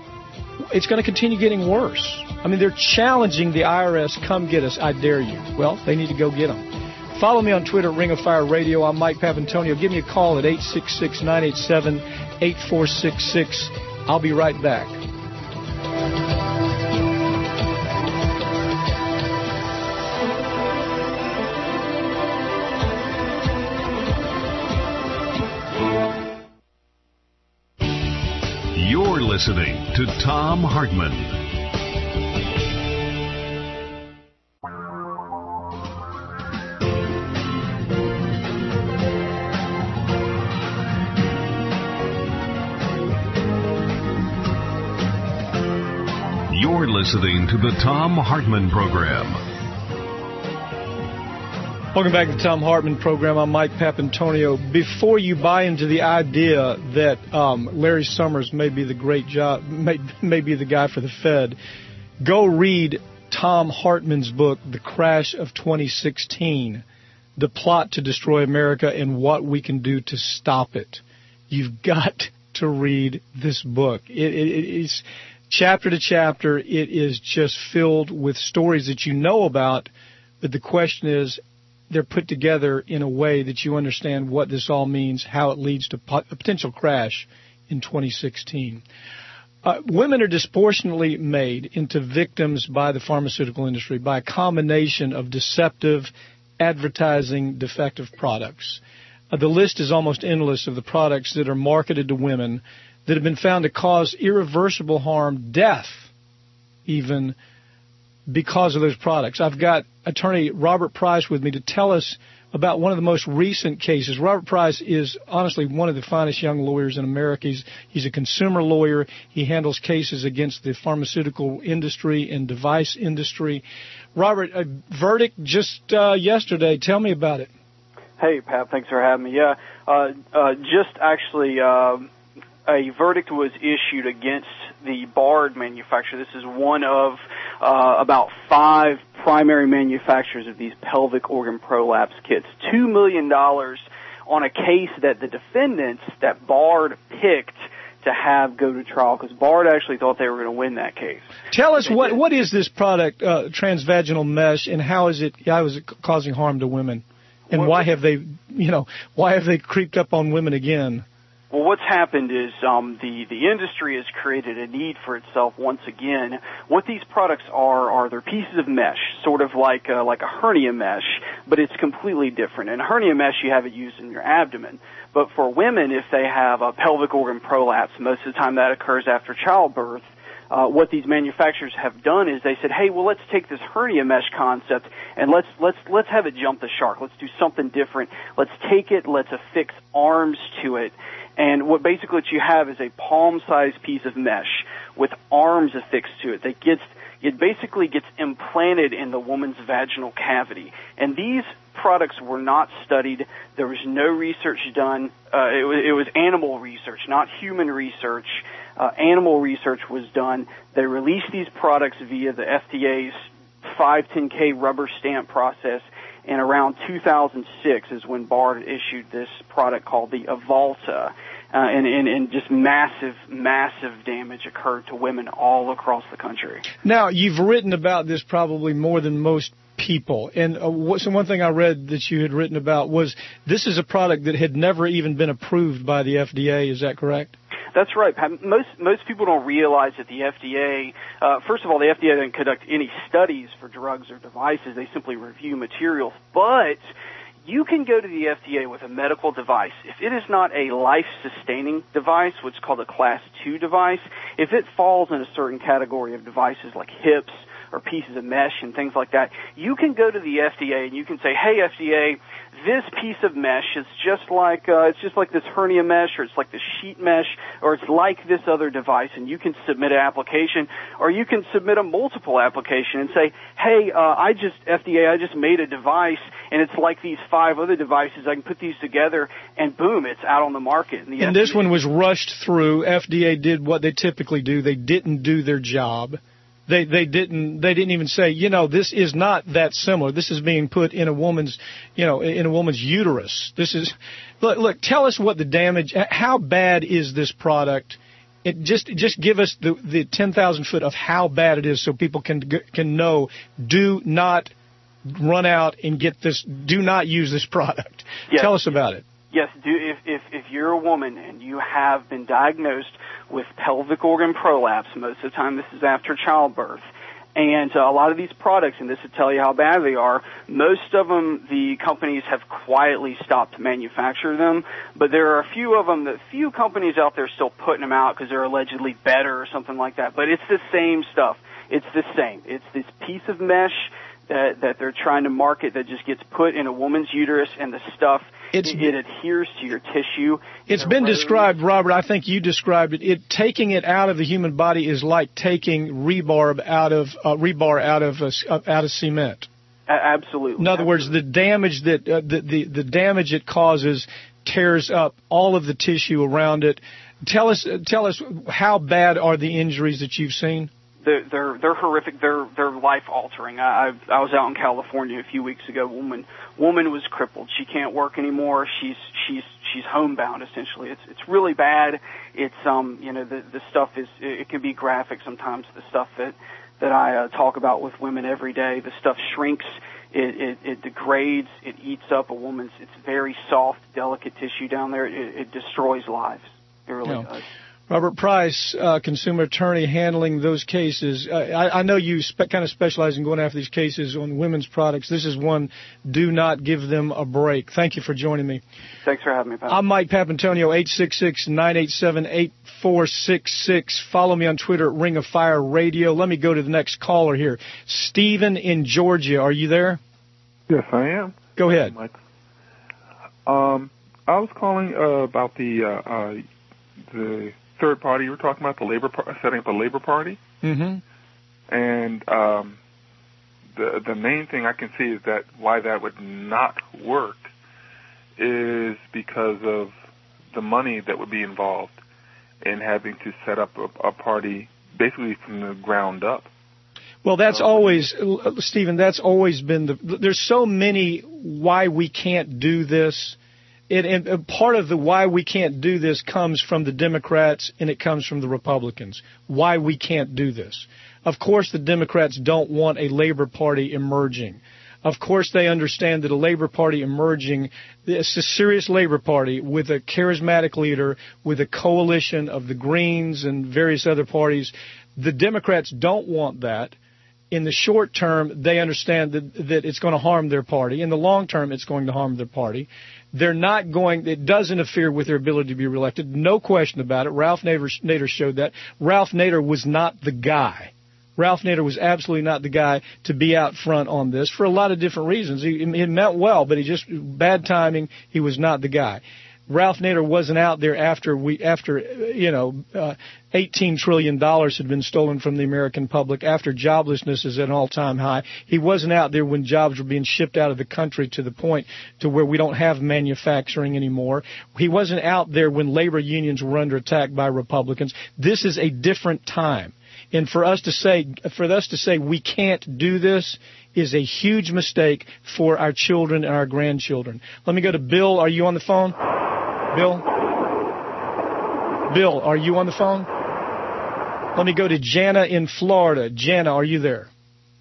it's going to continue getting worse. I mean, they're challenging the I R S, come get us, I dare you. Well, they need to go get them. Follow me on Twitter, Ring of Fire Radio. I'm Mike Papantonio. Give me a call at eight six six, nine eight seven, eight four six six. I'll be right back.
You're listening to Thom Hartmann. You're listening to the Thom Hartmann Program.
Welcome back to the Thom Hartmann Program. I'm Mike Papantonio. Before you buy into the idea that um, Larry Summers may be the great job, may, may be the guy for the Fed, go read Thom Hartmann's book, The Crash of twenty sixteen, The Plot to Destroy America and What We Can Do to Stop It. You've got to read this book. It, it, it's chapter to chapter. It is just filled with stories that you know about, but the question is, they're put together in a way that you understand what this all means, how it leads to a potential crash in twenty sixteen. Uh, women are disproportionately made into victims by the pharmaceutical industry by a combination of deceptive advertising, defective products. Uh, the list is almost endless of the products that are marketed to women that have been found to cause irreversible harm, death even, because of those products. I've got attorney Robert Price with me to tell us about one of the most recent cases. Robert Price is honestly one of the finest young lawyers in America. He's, he's a consumer lawyer. He handles cases against the pharmaceutical industry and device industry. Robert, a verdict just uh, yesterday. Tell me about it.
Hey, Pat, thanks for having me. Yeah, uh, uh, just actually, uh, a verdict was issued against the Bard manufacturer. This is one of uh, about five primary manufacturers of these pelvic organ prolapse kits. Two million dollars on a case that the defendants, that Bard picked to have go to trial, because Bard actually thought they were going to win that case.
Tell us what what is this product, uh, transvaginal mesh, and how is it how is it causing harm to women, and why have they you know why have they creeped up on women again?
Well, what's happened is um, the the industry has created a need for itself once again. What these products are are they're pieces of mesh, sort of like a, like a hernia mesh, but it's completely different. In a hernia mesh, you have it used in your abdomen. But for women, if they have a pelvic organ prolapse, most of the time that occurs after childbirth. Uh, what these manufacturers have done is they said, hey, well, let's take this hernia mesh concept and let's let's let's have it jump the shark. Let's do something different. Let's take it. Let's affix arms to it. And what basically what you have is a palm-sized piece of mesh with arms affixed to it that gets it basically gets implanted in the woman's vaginal cavity. And these products were not studied. There was no research done. Uh, it was, it was animal research, not human research. Uh, animal research was done. They released these products via the F D A's five ten K rubber stamp process, and around two thousand six is when Bard issued this product called the Avalta, uh, and, and, and just massive, massive damage occurred to women all across the country.
Now, you've written about this probably more than most people, and uh, what, so one thing I read that you had written about was this is a product that had never even been approved by the F D A. Is that correct?
That's right, Pat. Most most people don't realize that the F D A, uh, first of all, the F D A doesn't conduct any studies for drugs or devices. They simply review materials. But you can go to the F D A with a medical device. If it is not a life-sustaining device, what's called a Class two device, if it falls in a certain category of devices like hips or pieces of mesh and things like that, you can go to the F D A and you can say, hey, F D A, this piece of mesh is just like uh, it's just like this hernia mesh, or it's like the sheet mesh, or it's like this other device, and you can submit an application, or you can submit a multiple application and say, hey, uh, I just F D A, I just made a device, and it's like these five other devices. I can put these together, and boom, it's out on the market. And, the
and this one was rushed through. F D A did what they typically do. They didn't do their job. They they didn't they didn't even say, you know, this is not that similar. This is being put in a woman's, you know, in a woman's uterus. This is look, look tell us what the damage, how bad is this product? It just just give us the the ten thousand foot of how bad it is so people can can know. Do not run out and get this. Do not use this product.
Yes.
Tell us about it.
Yes, do, if, if, if you're a woman and you have been diagnosed with pelvic organ prolapse, most of the time this is after childbirth, and uh, a lot of these products, and this will tell you how bad they are, most of them, the companies have quietly stopped manufacturing them, but there are a few of them, that few companies out there still putting them out because they're allegedly better or something like that, but it's the same stuff. It's the same. It's this piece of mesh that, that they're trying to market that just gets put in a woman's uterus, and the stuff, It's, it, it adheres to your tissue.
It's been described, Robert, I think you described it. It taking it out of the human body is like taking rebar out of uh, rebar out of uh, out of cement.
Uh, absolutely.
In other
absolutely.
words, the damage that uh, the, the the damage it causes tears up all of the tissue around it. Tell us uh, tell us how bad are the injuries that you've seen?
They're, they're they're horrific. They're they're life altering. I I've, I was out in California a few weeks ago. Woman woman was crippled. She can't work anymore. She's she's she's homebound essentially. It's it's really bad. It's um you know the the stuff is it, it can be graphic sometimes. The stuff that that I uh, talk about with women every day. The stuff shrinks. It, it it degrades. It eats up a woman's. It's very soft, delicate tissue down there. It, it destroys lives. It really
yeah.
does.
Robert Price, uh, consumer attorney, handling those cases. Uh, I, I know you spe- kind of specialize in going after these cases on women's products. This is one. Do not give them a break. Thank you for joining me.
Thanks for having me, Pat.
I'm Mike Papantonio, eight six six, nine eight seven, eight four six six. Follow me on Twitter at Ring of Fire Radio. Let me go to the next caller here. Stephen in Georgia. Are you there?
Yes, I am.
Go ahead.
Mike. Um, I was calling uh, about the uh, uh, the third party you were talking about, the labor par- setting up a labor party.
Mm-hmm.
And um, the the main thing I can see is that why that would not work is because of the money that would be involved in having to set up a, a party basically from the ground up.
Well, that's always, Stephen, that's always been the, there's so many why we can't do this. It, and part of the why we can't do this comes from the Democrats and it comes from the Republicans. Why we can't do this. Of course, the Democrats don't want a Labor Party emerging. Of course, they understand that a Labor Party emerging, it's a serious Labor Party with a charismatic leader, with a coalition of the Greens and various other parties. The Democrats don't want that. In the short term, they understand that, that it's going to harm their party. In the long term, it's going to harm their party. They're not going, it does interfere with their ability to be reelected. No question about it. Ralph Nader, Nader showed that. Ralph Nader was not the guy. Ralph Nader was absolutely not the guy to be out front on this for a lot of different reasons. He, he meant well, but he just, bad timing, he was not the guy. Ralph Nader wasn't out there after we, after, you know, uh, eighteen trillion dollars had been stolen from the American public, after joblessness is at an all-time high. He wasn't out there when jobs were being shipped out of the country to the point to where we don't have manufacturing anymore. He wasn't out there when labor unions were under attack by Republicans. This is a different time. And for us to say, for us to say we can't do this is a huge mistake for our children and our grandchildren. Let me go to Bill. Are you on the phone? Bill? Bill, are you on the phone? Let me go to Jana in Florida. Jana, are you there?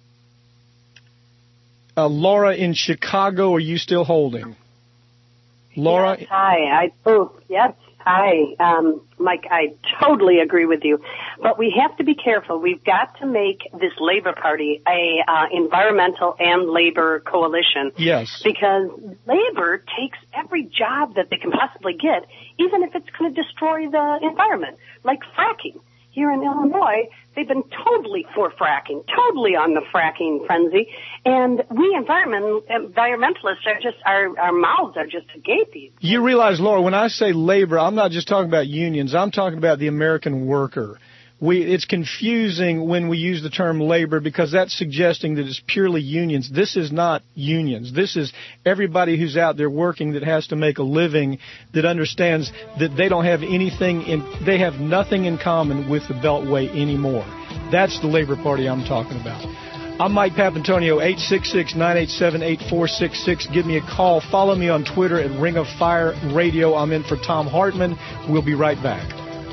Uh, Laura in Chicago, are you still holding? Laura?
Yes, hi. I, oh, yes, hi. Um, Mike, I totally agree with you. But we have to be careful. We've got to make this Labor Party a uh, environmental and labor coalition.
Yes.
Because labor takes every job that they can possibly get, even if it's going to destroy the environment, like fracking. Here in Illinois, they've been totally for fracking, totally on the fracking frenzy. And we environment, environmentalists are just, our, our mouths are just gaping.
You realize, Laura, when I say labor, I'm not just talking about unions. I'm talking about the American worker. We, it's confusing when we use the term labor because that's suggesting that it's purely unions. This is not unions. This is everybody who's out there working that has to make a living, that understands that they don't have anything in, they have nothing in common with the Beltway anymore. That's the Labor Party I'm talking about. I'm Mike Papantonio, eight six six, nine eight seven, eight four six six. Give me a call. Follow me on Twitter at Ring of Fire Radio. I'm in for Thom Hartmann. We'll be right back.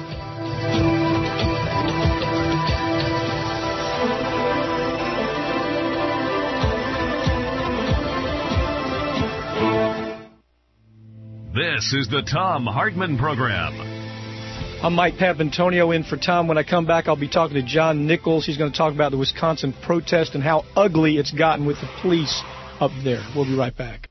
This is the Thom Hartmann Program.
I'm Mike Papantonio in for Tom. When I come back, I'll be talking to John Nichols. He's going to talk about the Wisconsin protest and how ugly it's gotten with the police up there. We'll be right back.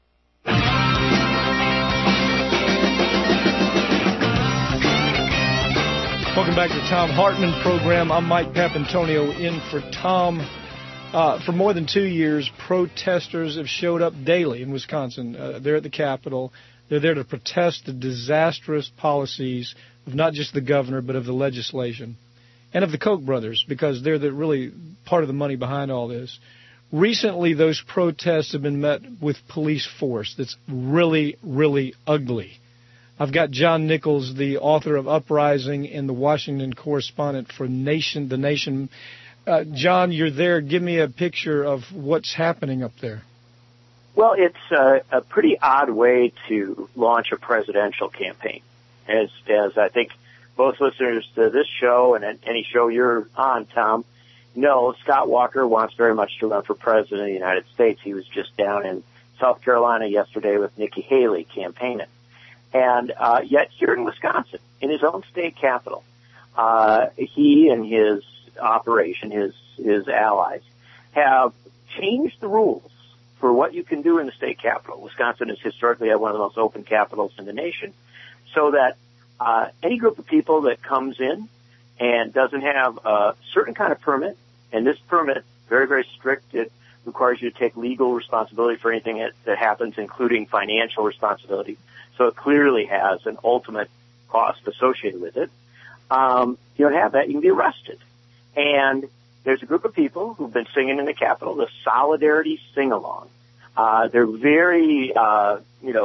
Welcome back to the Thom Hartmann Program. I'm Mike Papantonio in for Tom. Uh, for more than two years, protesters have showed up daily in Wisconsin. Uh, they're at the Capitol. They're there to protest the disastrous policies of not just the governor, but of the legislation and of the Koch brothers, because they're the really part of the money behind all this. Recently, those protests have been met with police force that's really, really ugly. I've got John Nichols, the author of Uprising and the Washington correspondent for Nation, The Nation. Uh, John, you're there. Give me a picture of what's happening up there.
Well, it's a, a pretty odd way to launch a presidential campaign. As, as I think both listeners to this show and any show you're on, Tom, know, Scott Walker wants very much to run for president of the United States. He was just down in South Carolina yesterday with Nikki Haley campaigning. And uh, yet here in Wisconsin, in his own state capital, uh, he and his operation, his his allies, have changed the rules for what you can do in the state capital. Wisconsin has historically had one of the most open capitals in the nation, so that uh, any group of people that comes in and doesn't have a certain kind of permit, and this permit, very, very strict, it requires you to take legal responsibility for anything that, that happens, including financial responsibility. So it clearly has an ultimate cost associated with it. Um, you don't have that, you can be arrested. And there's a group of people who've been singing in the Capitol, the Solidarity Sing-Along. Uh, they're very, uh, you know,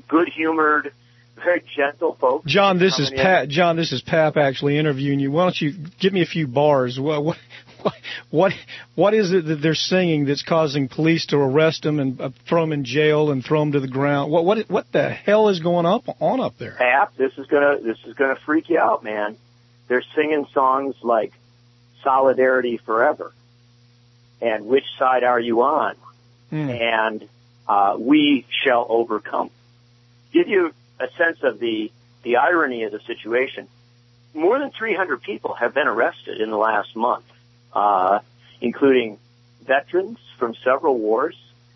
good-humored, very gentle folks.
John, this is
coming
Pat.
in.
John, this is Pap actually interviewing you. Why don't you give me a few bars? What what what what is it that they're singing that's causing police to arrest them and uh, throw them in jail and throw them to the ground? What what what the hell is going up on up there?
Pap, this is gonna this is gonna freak you out, man. They're singing songs like "Solidarity Forever" and "Which Side Are You On?"
Hmm.
and uh, "We Shall Overcome." Give you a sense of the the irony of the situation. More than three hundred people have been arrested in the last month, uh, including veterans from several wars,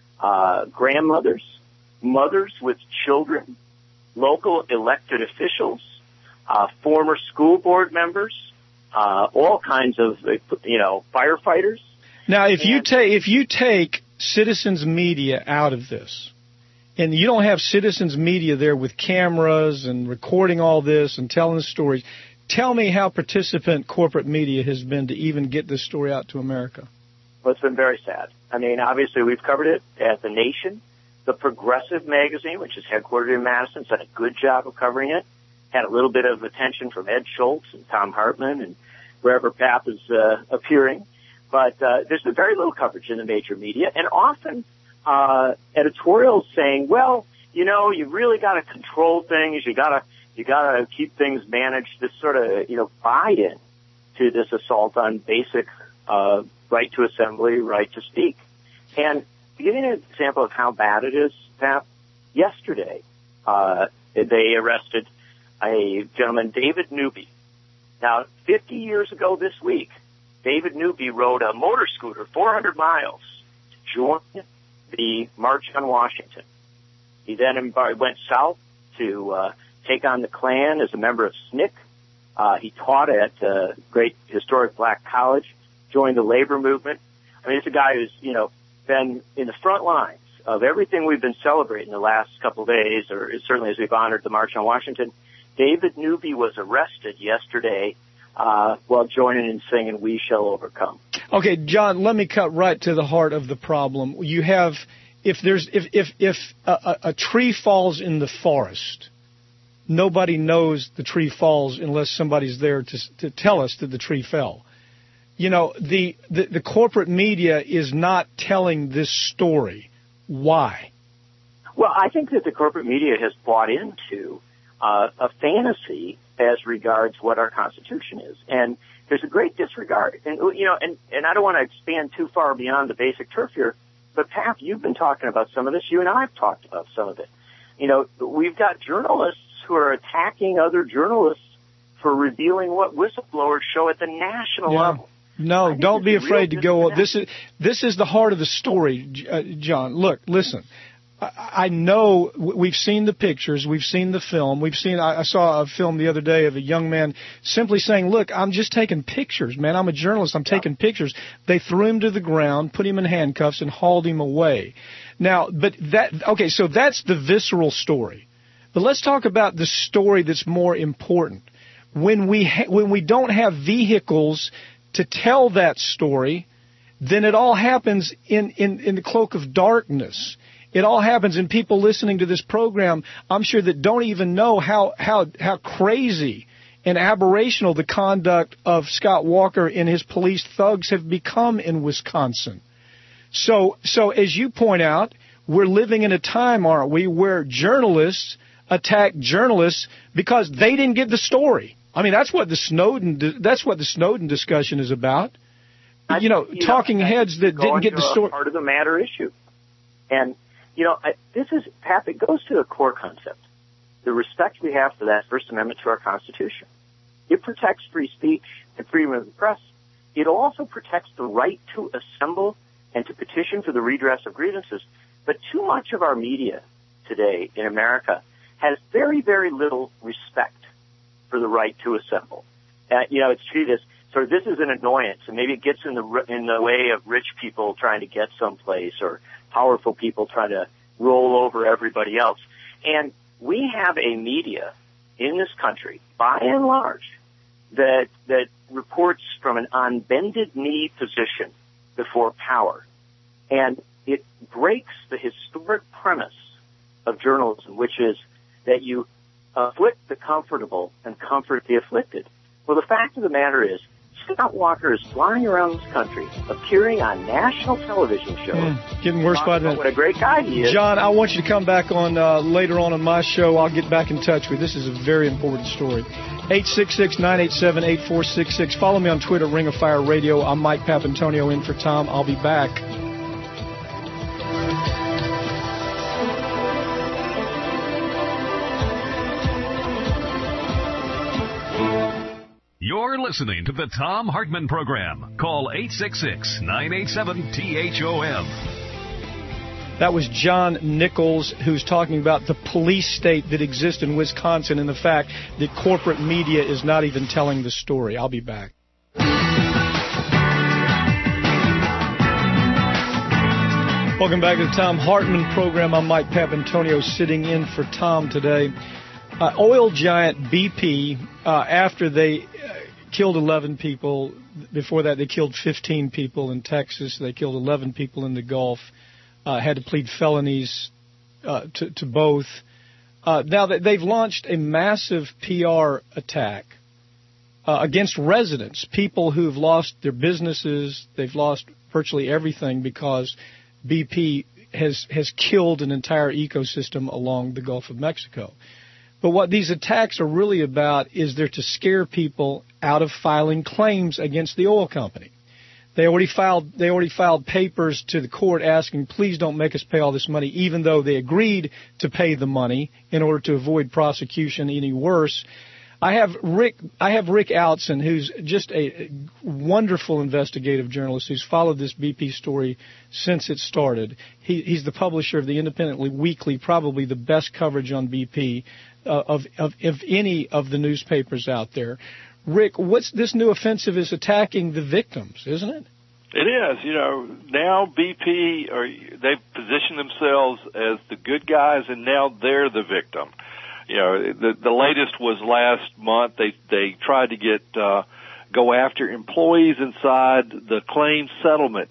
uh, grandmothers, mothers with children, local elected officials, uh, former school board members, uh, all kinds of, you know, firefighters.
Now, if you take if you take Citizens Media out of this, and you don't have Citizens Media there with cameras and recording all this and telling the stories, tell me how participant corporate media has been to even get this story out to America.
Well, it's been very sad. I mean, obviously, we've covered it at The Nation. The Progressive magazine, which is headquartered in Madison, done a good job of covering it. Had a little bit of attention from Ed Schultz and Tom Hartman and wherever Pap is uh, appearing. But uh, there's been very little coverage in the major media, and often uh, editorials saying, well, you know, you really got to control things. You got to you got to keep things managed. This sort of, you know, buy-in to this assault on basic uh, right to assembly, right to speak. And to give you an example of how bad it is, Pap, yesterday uh, they arrested a gentleman, David Newby. Now, fifty years ago this week, David Newby rode a motor scooter four hundred miles to join the March on Washington. He then went south to uh, take on the Klan as a member of S N C C. Uh, he taught at a great historic black college, joined the labor movement. I mean, it's a guy who's, you know, been in the front lines of everything we've been celebrating the last couple of days, or certainly as we've honored the March on Washington. David Newby was arrested yesterday uh, while joining and singing "We Shall Overcome."
Okay, John, let me cut right to the heart of the problem. You have, if there's, if if if a, a tree falls in the forest, nobody knows the tree falls unless somebody's there to to tell us that the tree fell. You know, the the, the corporate media is not telling this story. Why?
Well, I think that the corporate media has bought into uh, a fantasy as regards what our Constitution is. And there's a great disregard. And, you know, and, and I don't want to expand too far beyond the basic turf here, but Pap, you've been talking about some of this. You and I have talked about some of it. You know, we've got journalists who are attacking other journalists for revealing what whistleblowers show at the national
yeah.
level.
No, don't be afraid to go. This is this is the heart of the story, uh, John. Look, listen. I know we've seen the pictures, we've seen the film, we've seen, I saw a film the other day of a young man simply saying, look, I'm just taking pictures, man, I'm a journalist, I'm taking pictures. They threw him to the ground, put him in handcuffs, and hauled him away. Now, but that, okay, so that's the visceral story. But let's talk about the story that's more important. When we, ha- when we don't have vehicles to tell that story, then it all happens in, in, in the cloak of darkness. It all happens in people listening to this program, I'm sure, that don't even know how, how, how crazy and aberrational the conduct of Scott Walker and his police thugs have become in Wisconsin. So, so as you point out, we're living in a time, aren't we, where journalists attack journalists because they didn't give the story. I mean, that's what the Snowden, that's what the Snowden discussion is about.
I,
you know,
you
talking
know,
heads that didn't get the story.
Part of the matter issue. And, you know, I, this is, Pap, it goes to the core concept. The respect we have for that First Amendment to our Constitution. It protects free speech and freedom of the press. It also protects the right to assemble and to petition for the redress of grievances. But too much of our media today in America has very, very little respect for the right to assemble. Uh, you know, it's treated as sort of, this is an annoyance, and maybe it gets in the in the way of rich people trying to get someplace, or powerful people trying to roll over everybody else. And we have a media in this country, by and large, that that reports from an on bended knee position before power. And it breaks the historic premise of journalism, which is that you afflict the comfortable and comfort the afflicted. Well, the fact of the matter is, Scott Walker is flying around this country, appearing on national television shows.
Mm, getting worse by the minute.
What a great guy he is.
John, I want you to come back on uh, later on on my show. I'll get back in touch with you. This is a very important story. eight six six, nine eight seven, eight four six six. Follow me on Twitter, Ring of Fire Radio. I'm Mike Papantonio in for Tom. I'll be back.
You're listening to the Tom Hartman Program. Call eight six six, nine eight seven, T H O M.
That was John Nichols, who's talking about the police state that exists in Wisconsin and the fact that corporate media is not even telling the story. I'll be back. Welcome back to the Tom Hartman Program. I'm Mike Papantonio sitting in for Tom today. Uh, oil giant B P, uh, after they uh, killed eleven people, before that they killed fifteen people in Texas, they killed eleven people in the Gulf, uh, had to plead felonies uh, to, to both. Uh, now that they've launched a massive P R attack uh, against residents, people who've lost their businesses, they've lost virtually everything because B P has has killed an entire ecosystem along the Gulf of Mexico. But what these attacks are really about is they're to scare people out of filing claims against the oil company. They already filed they already filed papers to the court asking, please don't make us pay all this money, even though they agreed to pay the money in order to avoid prosecution any worse. I have Rick I have Rick Outzen, who's just a wonderful investigative journalist who's followed this B P story since it started. He, he's the publisher of the Independent Weekly, probably the best coverage on B P uh, of, of of any of the newspapers out there. Rick, what's this new offensive is attacking the victims, isn't it?
It is. You know, now B P, or they've positioned themselves as the good guys, and now they're the victim. You know, the the latest was last month. They they tried to get uh, go after employees inside the claim settlement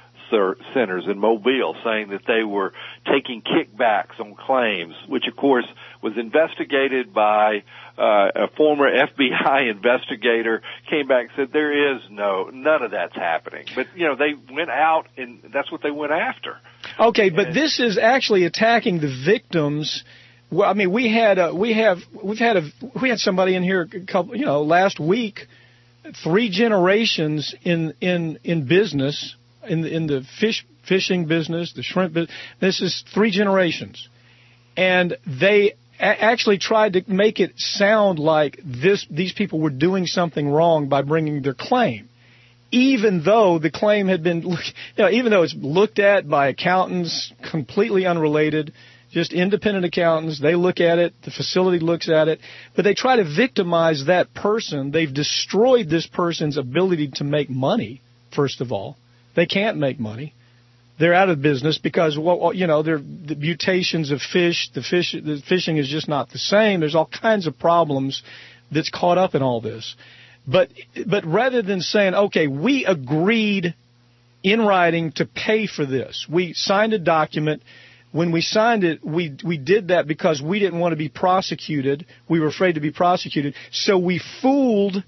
centers in Mobile, saying that they were taking kickbacks on claims, which of course was investigated by uh, a former F B I investigator. Came back and said there is no none of that's happening. But you know, they went out and that's what they went after.
Okay, but and, this is actually attacking the victims. Well, I mean, we had a, we have we've had a we had somebody in here a couple, you know, last week, three generations in in in business, in the, in the fish fishing business, the shrimp business. This is three generations, and they a- actually tried to make it sound like this these people were doing something wrong by bringing their claim, even though the claim had been, you know, even though it's looked at by accountants completely unrelated. Just independent accountants, they look at it, the facility looks at it, but they try to victimize that person. They've destroyed this person's ability to make money, first of all. They can't make money. They're out of business because, well, you know, they're, the mutations of fish, the fish, the fishing is just not the same. There's all kinds of problems that's caught up in all this. But, but rather than saying, okay, we agreed in writing to pay for this, we signed a document. When we signed it, we we did that because we didn't want to be prosecuted. We were afraid to be prosecuted. So we fooled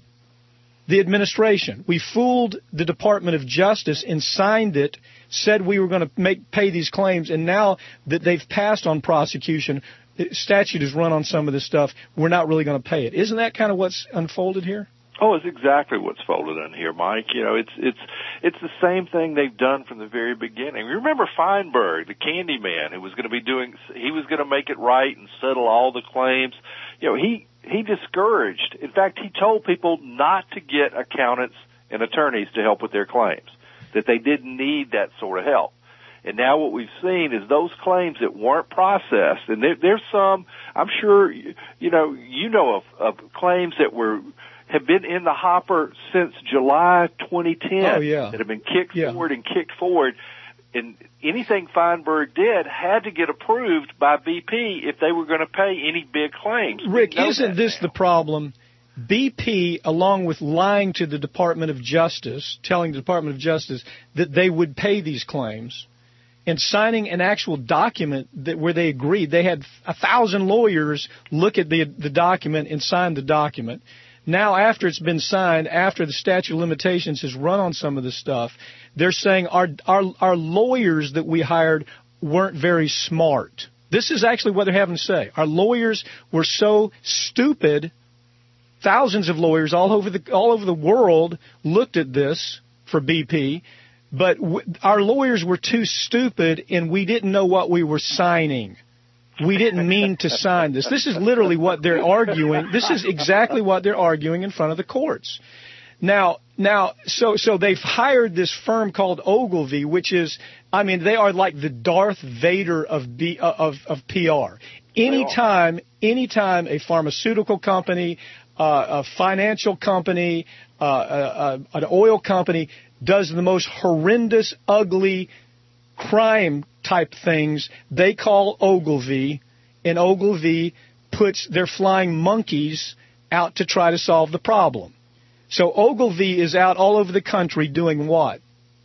the administration. We fooled the Department of Justice and signed it, said we were going to make pay these claims, and now that they've passed on prosecution, the statute is run on some of this stuff, we're not really going to pay it. Isn't that kind of what's unfolded here?
Oh, it's exactly what's folded in here, Mike. You know, it's it's it's the same thing they've done from the very beginning. Remember Feinberg, the candy man, who was going to be doing, he was going to make it right and settle all the claims. You know, he he discouraged. In fact, he told people not to get accountants and attorneys to help with their claims, that they didn't need that sort of help. And now what we've seen is those claims that weren't processed, and there, there's some, I'm sure, you know, you know of, of claims that were have been in the hopper since July twenty ten
oh, yeah.
that have been kicked
yeah.
forward and kicked forward. And anything Feinberg did had to get approved by B P if they were going to pay any big claims.
Rick, isn't this now. the problem? B P, along with lying to the Department of Justice, telling the Department of Justice that they would pay these claims, and signing an actual document that where they agreed. They had a thousand lawyers look at the the document and sign the document. Now, after it's been signed, after the statute of limitations has run on some of this stuff, they're saying our our our lawyers that we hired weren't very smart. This is actually what they're having to say. Our lawyers were so stupid. Thousands of lawyers all over the all over the world looked at this for B P, but w- our lawyers were too stupid, and we didn't know what we were signing. We didn't mean to sign this. This is literally what they're arguing. This is exactly what they're arguing in front of the courts. Now, now, so so they've hired this firm called Ogilvy, which is, I mean, they are like the Darth Vader of B, of of P R. Anytime, anytime a pharmaceutical company, uh, a financial company, uh, uh, an oil company does the most horrendous, ugly crime type things, they call Ogilvy, and Ogilvy puts their flying monkeys out to try to solve the problem. So Ogilvy is out all over the country doing what?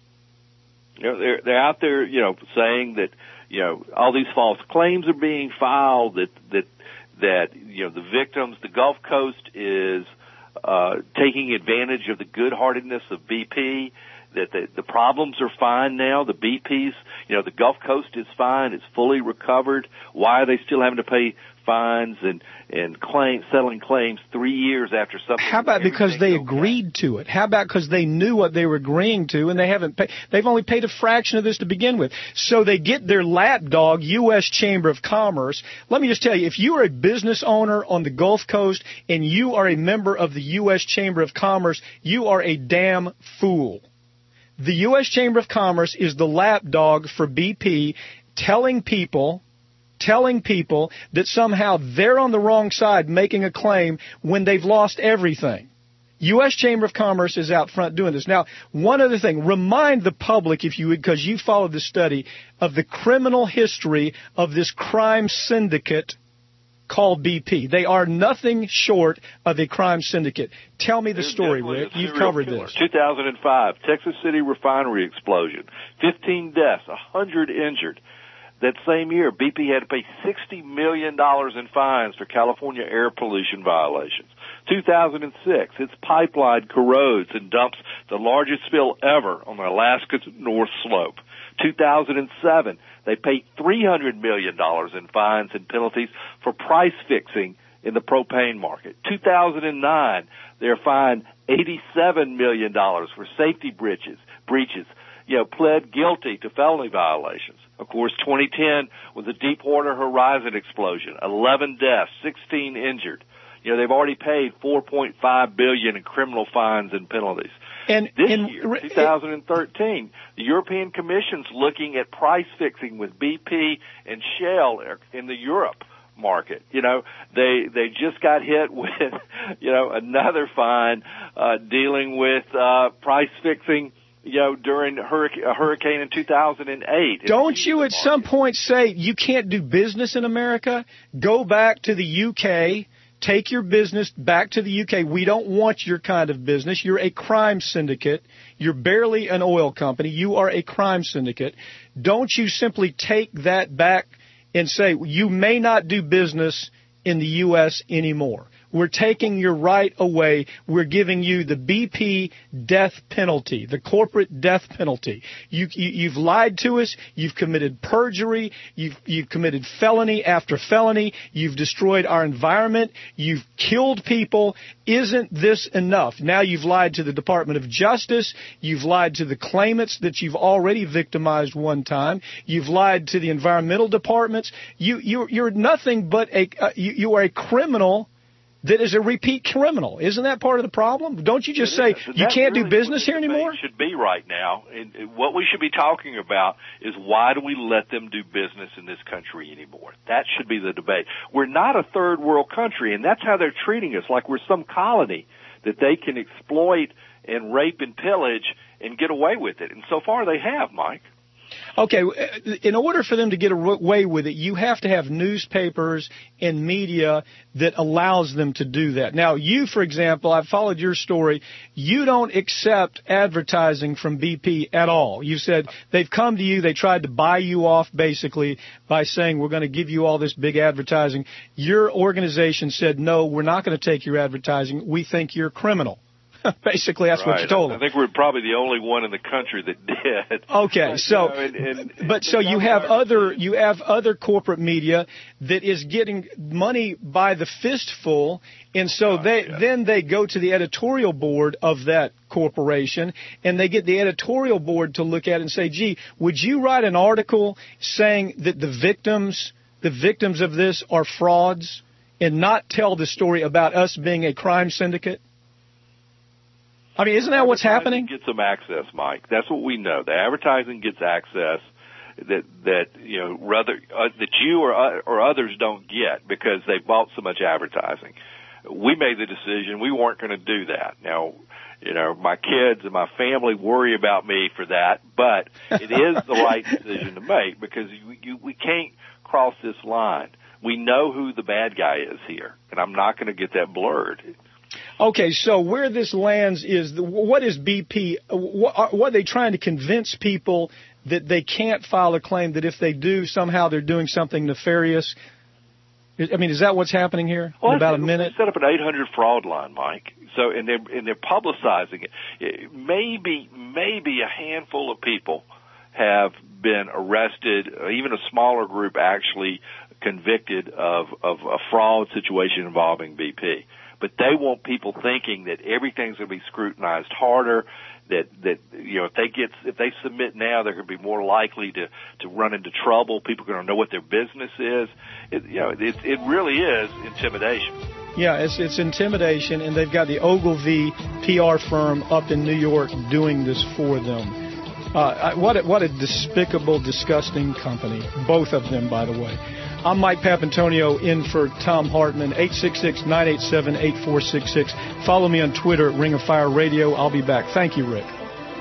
You know, they're they're out there, you know, saying that, you know, all these false claims are being filed, that that that you know the victims, the Gulf Coast is uh, taking advantage of the good-heartedness of B P. That the, the problems are fine now. The B Ps, you know, the Gulf Coast is fine. It's fully recovered. Why are they still having to pay fines and and claim, settling claims three years after something?
How about because they agreed to it? How about because they knew what they were agreeing to, and they haven't paid? They've only paid a fraction of this to begin with. So they get their lapdog, U S Chamber of Commerce. Let me just tell you, if you are a business owner on the Gulf Coast and you are a member of the U S Chamber of Commerce, you are a damn fool. The U S Chamber of Commerce is the lapdog for B P, telling people, telling people that somehow they're on the wrong side making a claim when they've lost everything. U S Chamber of Commerce is out front doing this. Now, one other thing, remind the public, if you would, because you followed the study, of the criminal history of this crime syndicate called B P. They are nothing short of a crime syndicate. Tell me the
They're
story, Rick. You've covered
killer.
this.
two thousand five, Texas City refinery explosion. fifteen deaths, one hundred injured. That same year, B P had to pay sixty million dollars in fines for California air pollution violations. two thousand six, its pipeline corrodes and dumps the largest spill ever on Alaska's North Slope. two thousand seven, they paid three hundred million dollars in fines and penalties for price fixing in the propane market. two thousand nine, they're fined eighty-seven million dollars for safety breaches, breaches, you know, pled guilty to felony violations. Of course, twenty ten was the Deepwater Horizon explosion, eleven deaths, sixteen injured. You know, they've already paid four point five billion dollars in criminal fines and penalties.
And
this
and,
year, twenty thirteen, the European Commission's looking at price fixing with B P and Shell in the Europe market. You know, they they just got hit with, you know, another fine uh, dealing with uh, price fixing, you know, during a hurricane, a hurricane in two thousand eight.
Don't you at some point say you can't do business in America? Go back to the U K. Take your business back to the U K. We don't want your kind of business. You're a crime syndicate. You're barely an oil company. You are a crime syndicate. Don't you simply take that back and say you may not do business in the U S anymore. We're taking your right away. We're giving you the B P death penalty, the corporate death penalty. You, you, you've lied to us. You've committed perjury. You've, you've committed felony after felony. You've destroyed our environment. You've killed people. Isn't this enough? Now you've lied to the Department of Justice. You've lied to the claimants that you've already victimized one time. You've lied to the environmental departments. You, you, you're nothing but a, uh, you, you are a criminal that is a repeat criminal. Isn't that part of the problem? Don't you just say you can't do business here anymore?
Should be right now. And what we should be talking about is why do we let them do business in this country anymore? That should be the debate. We're not a third world country, and that's how they're treating us, like we're some colony that they can exploit and rape and pillage and get away with it. And so far they have, Mike.
Okay, in order for them to get away with it, you have to have newspapers and media that allows them to do that. Now, you, for example, I've followed your story. You don't accept advertising from B P at all. You said they've come to you, they tried to buy you off basically by saying we're going to give you all this big advertising. Your organization said, no, we're not going to take your advertising. We think you're criminal. Basically, that's
right.
what you told them.
I think we're probably the only one in the country that did.
Okay,
but,
so,
you know, and, and,
but so you have other you have other corporate media that is getting money by the fistful, and so oh, they yeah. then they go to the editorial board of that corporation, and they get the editorial board to look at it and say, "Gee, would you write an article saying that the victims the victims of this are frauds, and not tell the story about us being a crime syndicate?" I mean, isn't that what's happening?
Gets them access, Mike. That's what we know. The advertising gets access that that you know rather uh, that you or uh, or others don't get because they bought so much advertising. We made the decision we weren't going to do that. Now, you know, my kids and my family worry about me for that, but it is the right decision to make because you, you, we can't cross this line. We know who the bad guy is here, and I'm not going to get that blurred.
Okay, so where this lands is, the, what is B P, what, what are they trying to convince people that they can't file a claim, that if they do, somehow they're doing something nefarious? I mean, is that what's happening here
well,
in about a minute?
They set up an eight hundred fraud line, Mike. So, and they're, and they're publicizing it. Maybe, maybe a handful of people have been arrested, even a smaller group actually convicted of, of a fraud situation involving B P. But they want people thinking that everything's going to be scrutinized harder, that, that, you know, if they get, if they submit now, they're going to be more likely to, to run into trouble. People are going to know what their business is. It, you know, it, it really is intimidation.
Yeah, it's, it's intimidation, and they've got the Ogilvy P R firm up in New York doing this for them. Uh, what a, what a despicable, disgusting company. Both of them, by the way. I'm Mike Papantonio in for Thom Hartmann, eight six six, nine eight seven, eight four six six. Follow me on Twitter at Ring of Fire Radio. I'll be back. Thank you, Rick.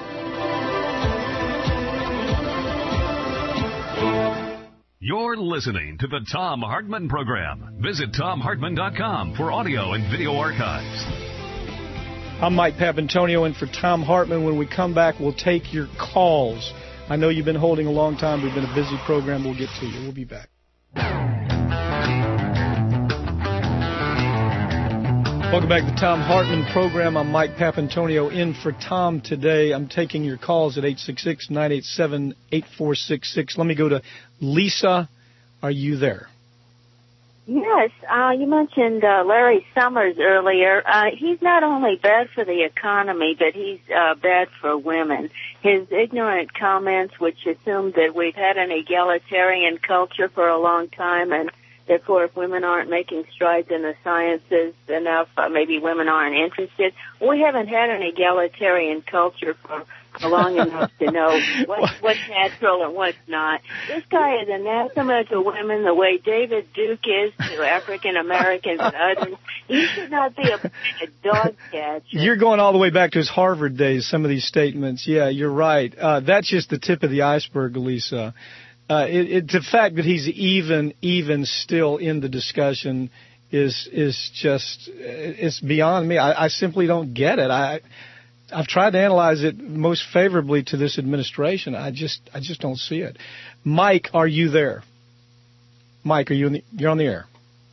You're listening to the Thom Hartmann Program. Visit tom hartmann dot com for audio and video archives.
I'm Mike Papantonio in for Thom Hartmann. When we come back, we'll take your calls. I know you've been holding a long time. We've been a busy program. We'll get to you. We'll be back. Welcome back to the Thom Hartmann Program. I'm Mike Papantonio in for Tom today. I'm taking your calls at eight six six, nine eight seven, eight four six six. Let me go to Lisa. Are you there?
Yes. Uh, you mentioned uh, Larry Summers earlier. Uh, he's not only bad for the economy, but he's uh, bad for women. His ignorant comments, which assume that we've had an egalitarian culture for a long time, and therefore if women aren't making strides in the sciences enough, uh, maybe women aren't interested. We haven't had an egalitarian culture for long enough to know what, what's natural and what's not. This guy is anathema to women the way David Duke is to African Americans and others. He should not be a, a dog catcher.
You're going all the way back to his Harvard days, some of these statements. Yeah, you're right. Uh, that's just the tip of the iceberg, Lisa. Uh, it, it, the fact that he's even, even still in the discussion is is just, it's beyond me. I, I simply don't get it. I... I've tried to analyze it most favorably to this administration. I just, I just don't see it. Mike, are you there? Mike, are you in the, you're on the air?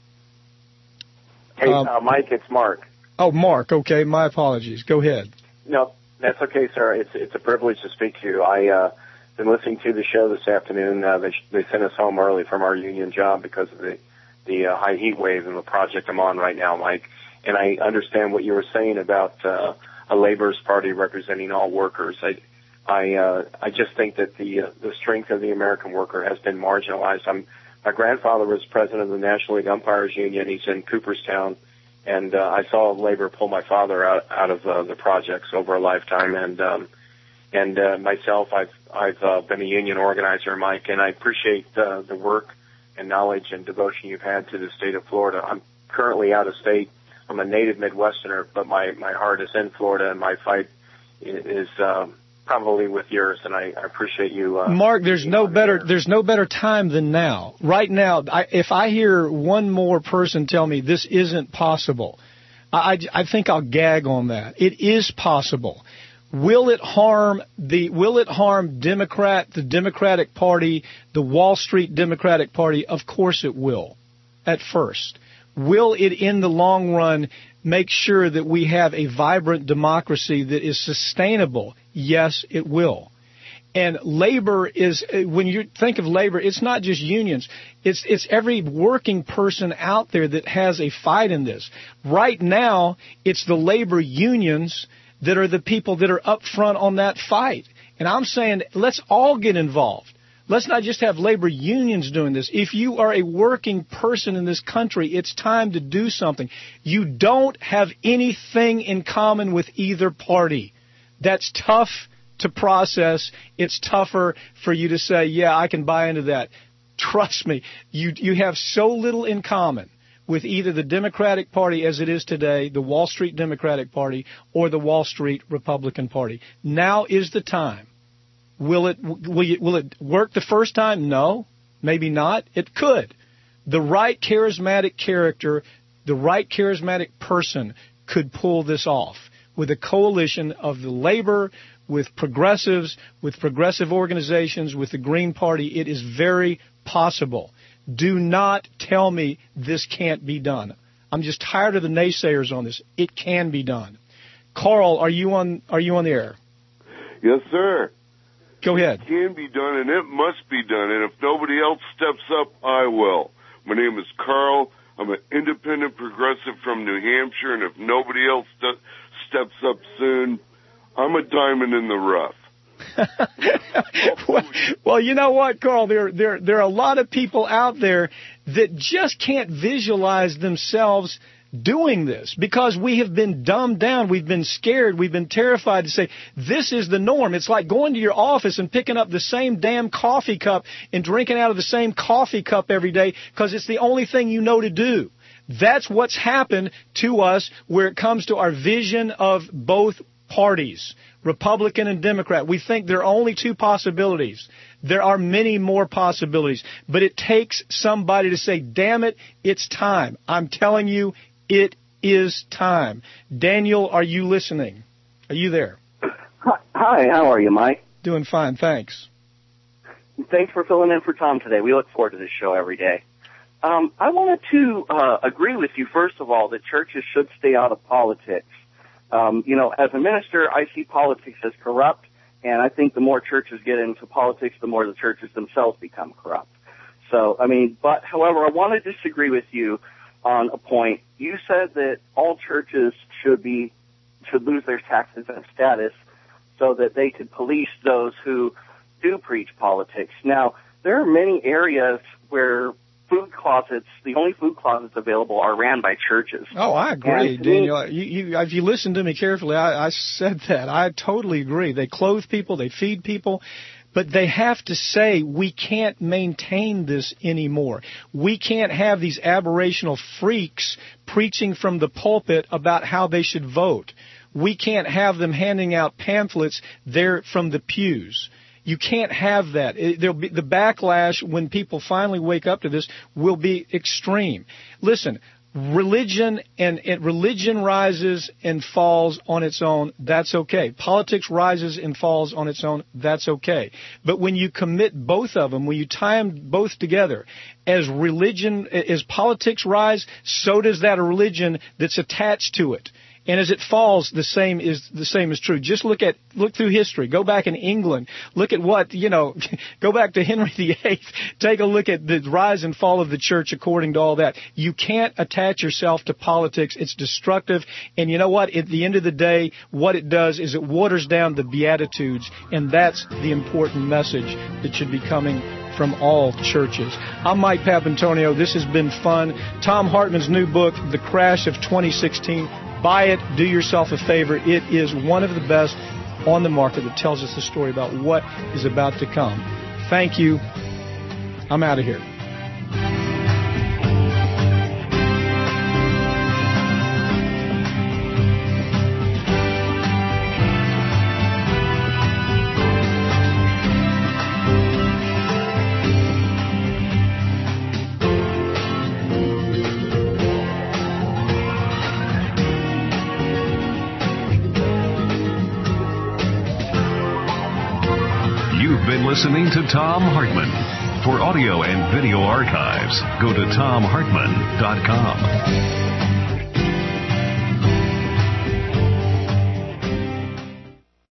Hey, um, uh, Mike, it's Mark.
Oh, Mark. Okay, my apologies. Go ahead.
No, that's okay, sir. It's it's a privilege to speak to you. I uh, been listening to the show this afternoon. Uh, they they sent us home early from our union job because of the the uh, high heat wave and the project I'm on right now, Mike. And I understand what you were saying about. Uh, a labor's party representing all workers. I, I, uh, I just think that the uh, the strength of the American worker has been marginalized. I'm, my grandfather was president of the National League Umpires Union. He's in Cooperstown, and uh, I saw labor pull my father out out of uh, the projects over a lifetime. And um, and uh, myself, I've I've uh, been a union organizer, Mike, and I appreciate uh, the work and knowledge and devotion you've had to the state of Florida. I'm currently out of state. I'm a native Midwesterner, but my, my heart is in Florida, and my fight is um, probably with yours, and I, I appreciate you. Uh,
Mark, there's no better there. there's no better time than now. Right now, I, if I hear one more person tell me this isn't possible, I, I, I think I'll gag on that. It is possible. Will it harm the Will it harm Democrat, the Democratic Party, the Wall Street Democratic Party? Of course it will. At first, will it in the long run make sure that we have a vibrant democracy that is sustainable? Yes, it will. And labor is, when you think of labor, it's not just unions. It's it's every working person out there that has a fight in this. Right now, it's the labor unions that are the people that are up front on that fight. And I'm saying, let's all get involved. Let's not just have labor unions doing this. If you are a working person in this country, it's time to do something. You don't have anything in common with either party. That's tough to process. It's tougher for you to say, yeah, I can buy into that. Trust me, you you have so little in common with either the Democratic Party as it is today, the Wall Street Democratic Party, or the Wall Street Republican Party. Now is the time. Will it will, you, will it work the first time? No, maybe not. It could. The right charismatic character, the right charismatic person could pull this off with a coalition of the labor, with progressives, with progressive organizations, with the Green Party. It is very possible. Do not tell me this can't be done. I'm just tired of the naysayers on this. It can be done. Carl, are you on? Are you on the air?
Yes, sir.
Go ahead.
It can be done, and it must be done. And if nobody else steps up, I will. My name is Carl. I'm an independent progressive from New Hampshire, and if nobody else st- steps up soon, I'm a diamond in the rough.
well, well, you know what, Carl? There, there, there are a lot of people out there that just can't visualize themselves doing this because we have been dumbed down. We've been scared. We've been terrified to say this is the norm. It's like going to your office and picking up the same damn coffee cup and drinking out of the same coffee cup every day because it's the only thing you know to do. That's what's happened to us where it comes to our vision of both parties, Republican and Democrat. We think there are only two possibilities. There are many more possibilities, but it takes somebody to say, damn it, it's time. I'm telling you, it is time. Daniel, are you listening? Are you there?
Hi, how are you, Mike?
Doing fine, thanks.
Thanks for filling in for Tom today. We look forward to this show every day. Um, I wanted to uh, agree with you, first of all, that churches should stay out of politics. Um, you know, as a minister, I see politics as corrupt, and I think the more churches get into politics, the more the churches themselves become corrupt. So, I mean, but, however, I want to disagree with you on a point. You said that all churches should be, should lose their tax exempt status so that they could police those who do preach politics. Now, there are many areas where food closets, the only food closets available are ran by churches.
Oh, I agree, Daniel. You, you, if you listen to me carefully, I, I said that. I totally agree. They clothe people, they feed people, but they have to say, we can't maintain this anymore. We can't have these aberrational freaks preaching from the pulpit about how they should vote. We can't have them handing out pamphlets there from the pews. You can't have that. It, there'll be, the backlash when people finally wake up to this will be extreme. Listen, religion and, and religion rises and falls on its own. That's okay. Politics rises and falls on its own. That's okay. But when you commit both of them, when you tie them both together, as religion, as politics rise, so does that religion that's attached to it. And as it falls, the same is the same is true. Just look at look through history. Go back in England. Look at what you know. Go back to Henry the Eighth. Take a look at the rise and fall of the church according to all that. You can't attach yourself to politics. It's destructive. And you know what? At the end of the day, what it does is it waters down the Beatitudes, and that's the important message that should be coming from all churches. I'm Mike Papantonio. This has been fun. Thom Hartmann's new book, The Crash of twenty sixteen. Buy it. Do yourself a favor. It is one of the best on the market that tells us the story about what is about to come. Thank you. I'm out of here.
You've been listening to Thom Hartmann. For audio and video archives, go to tom hartmann dot com.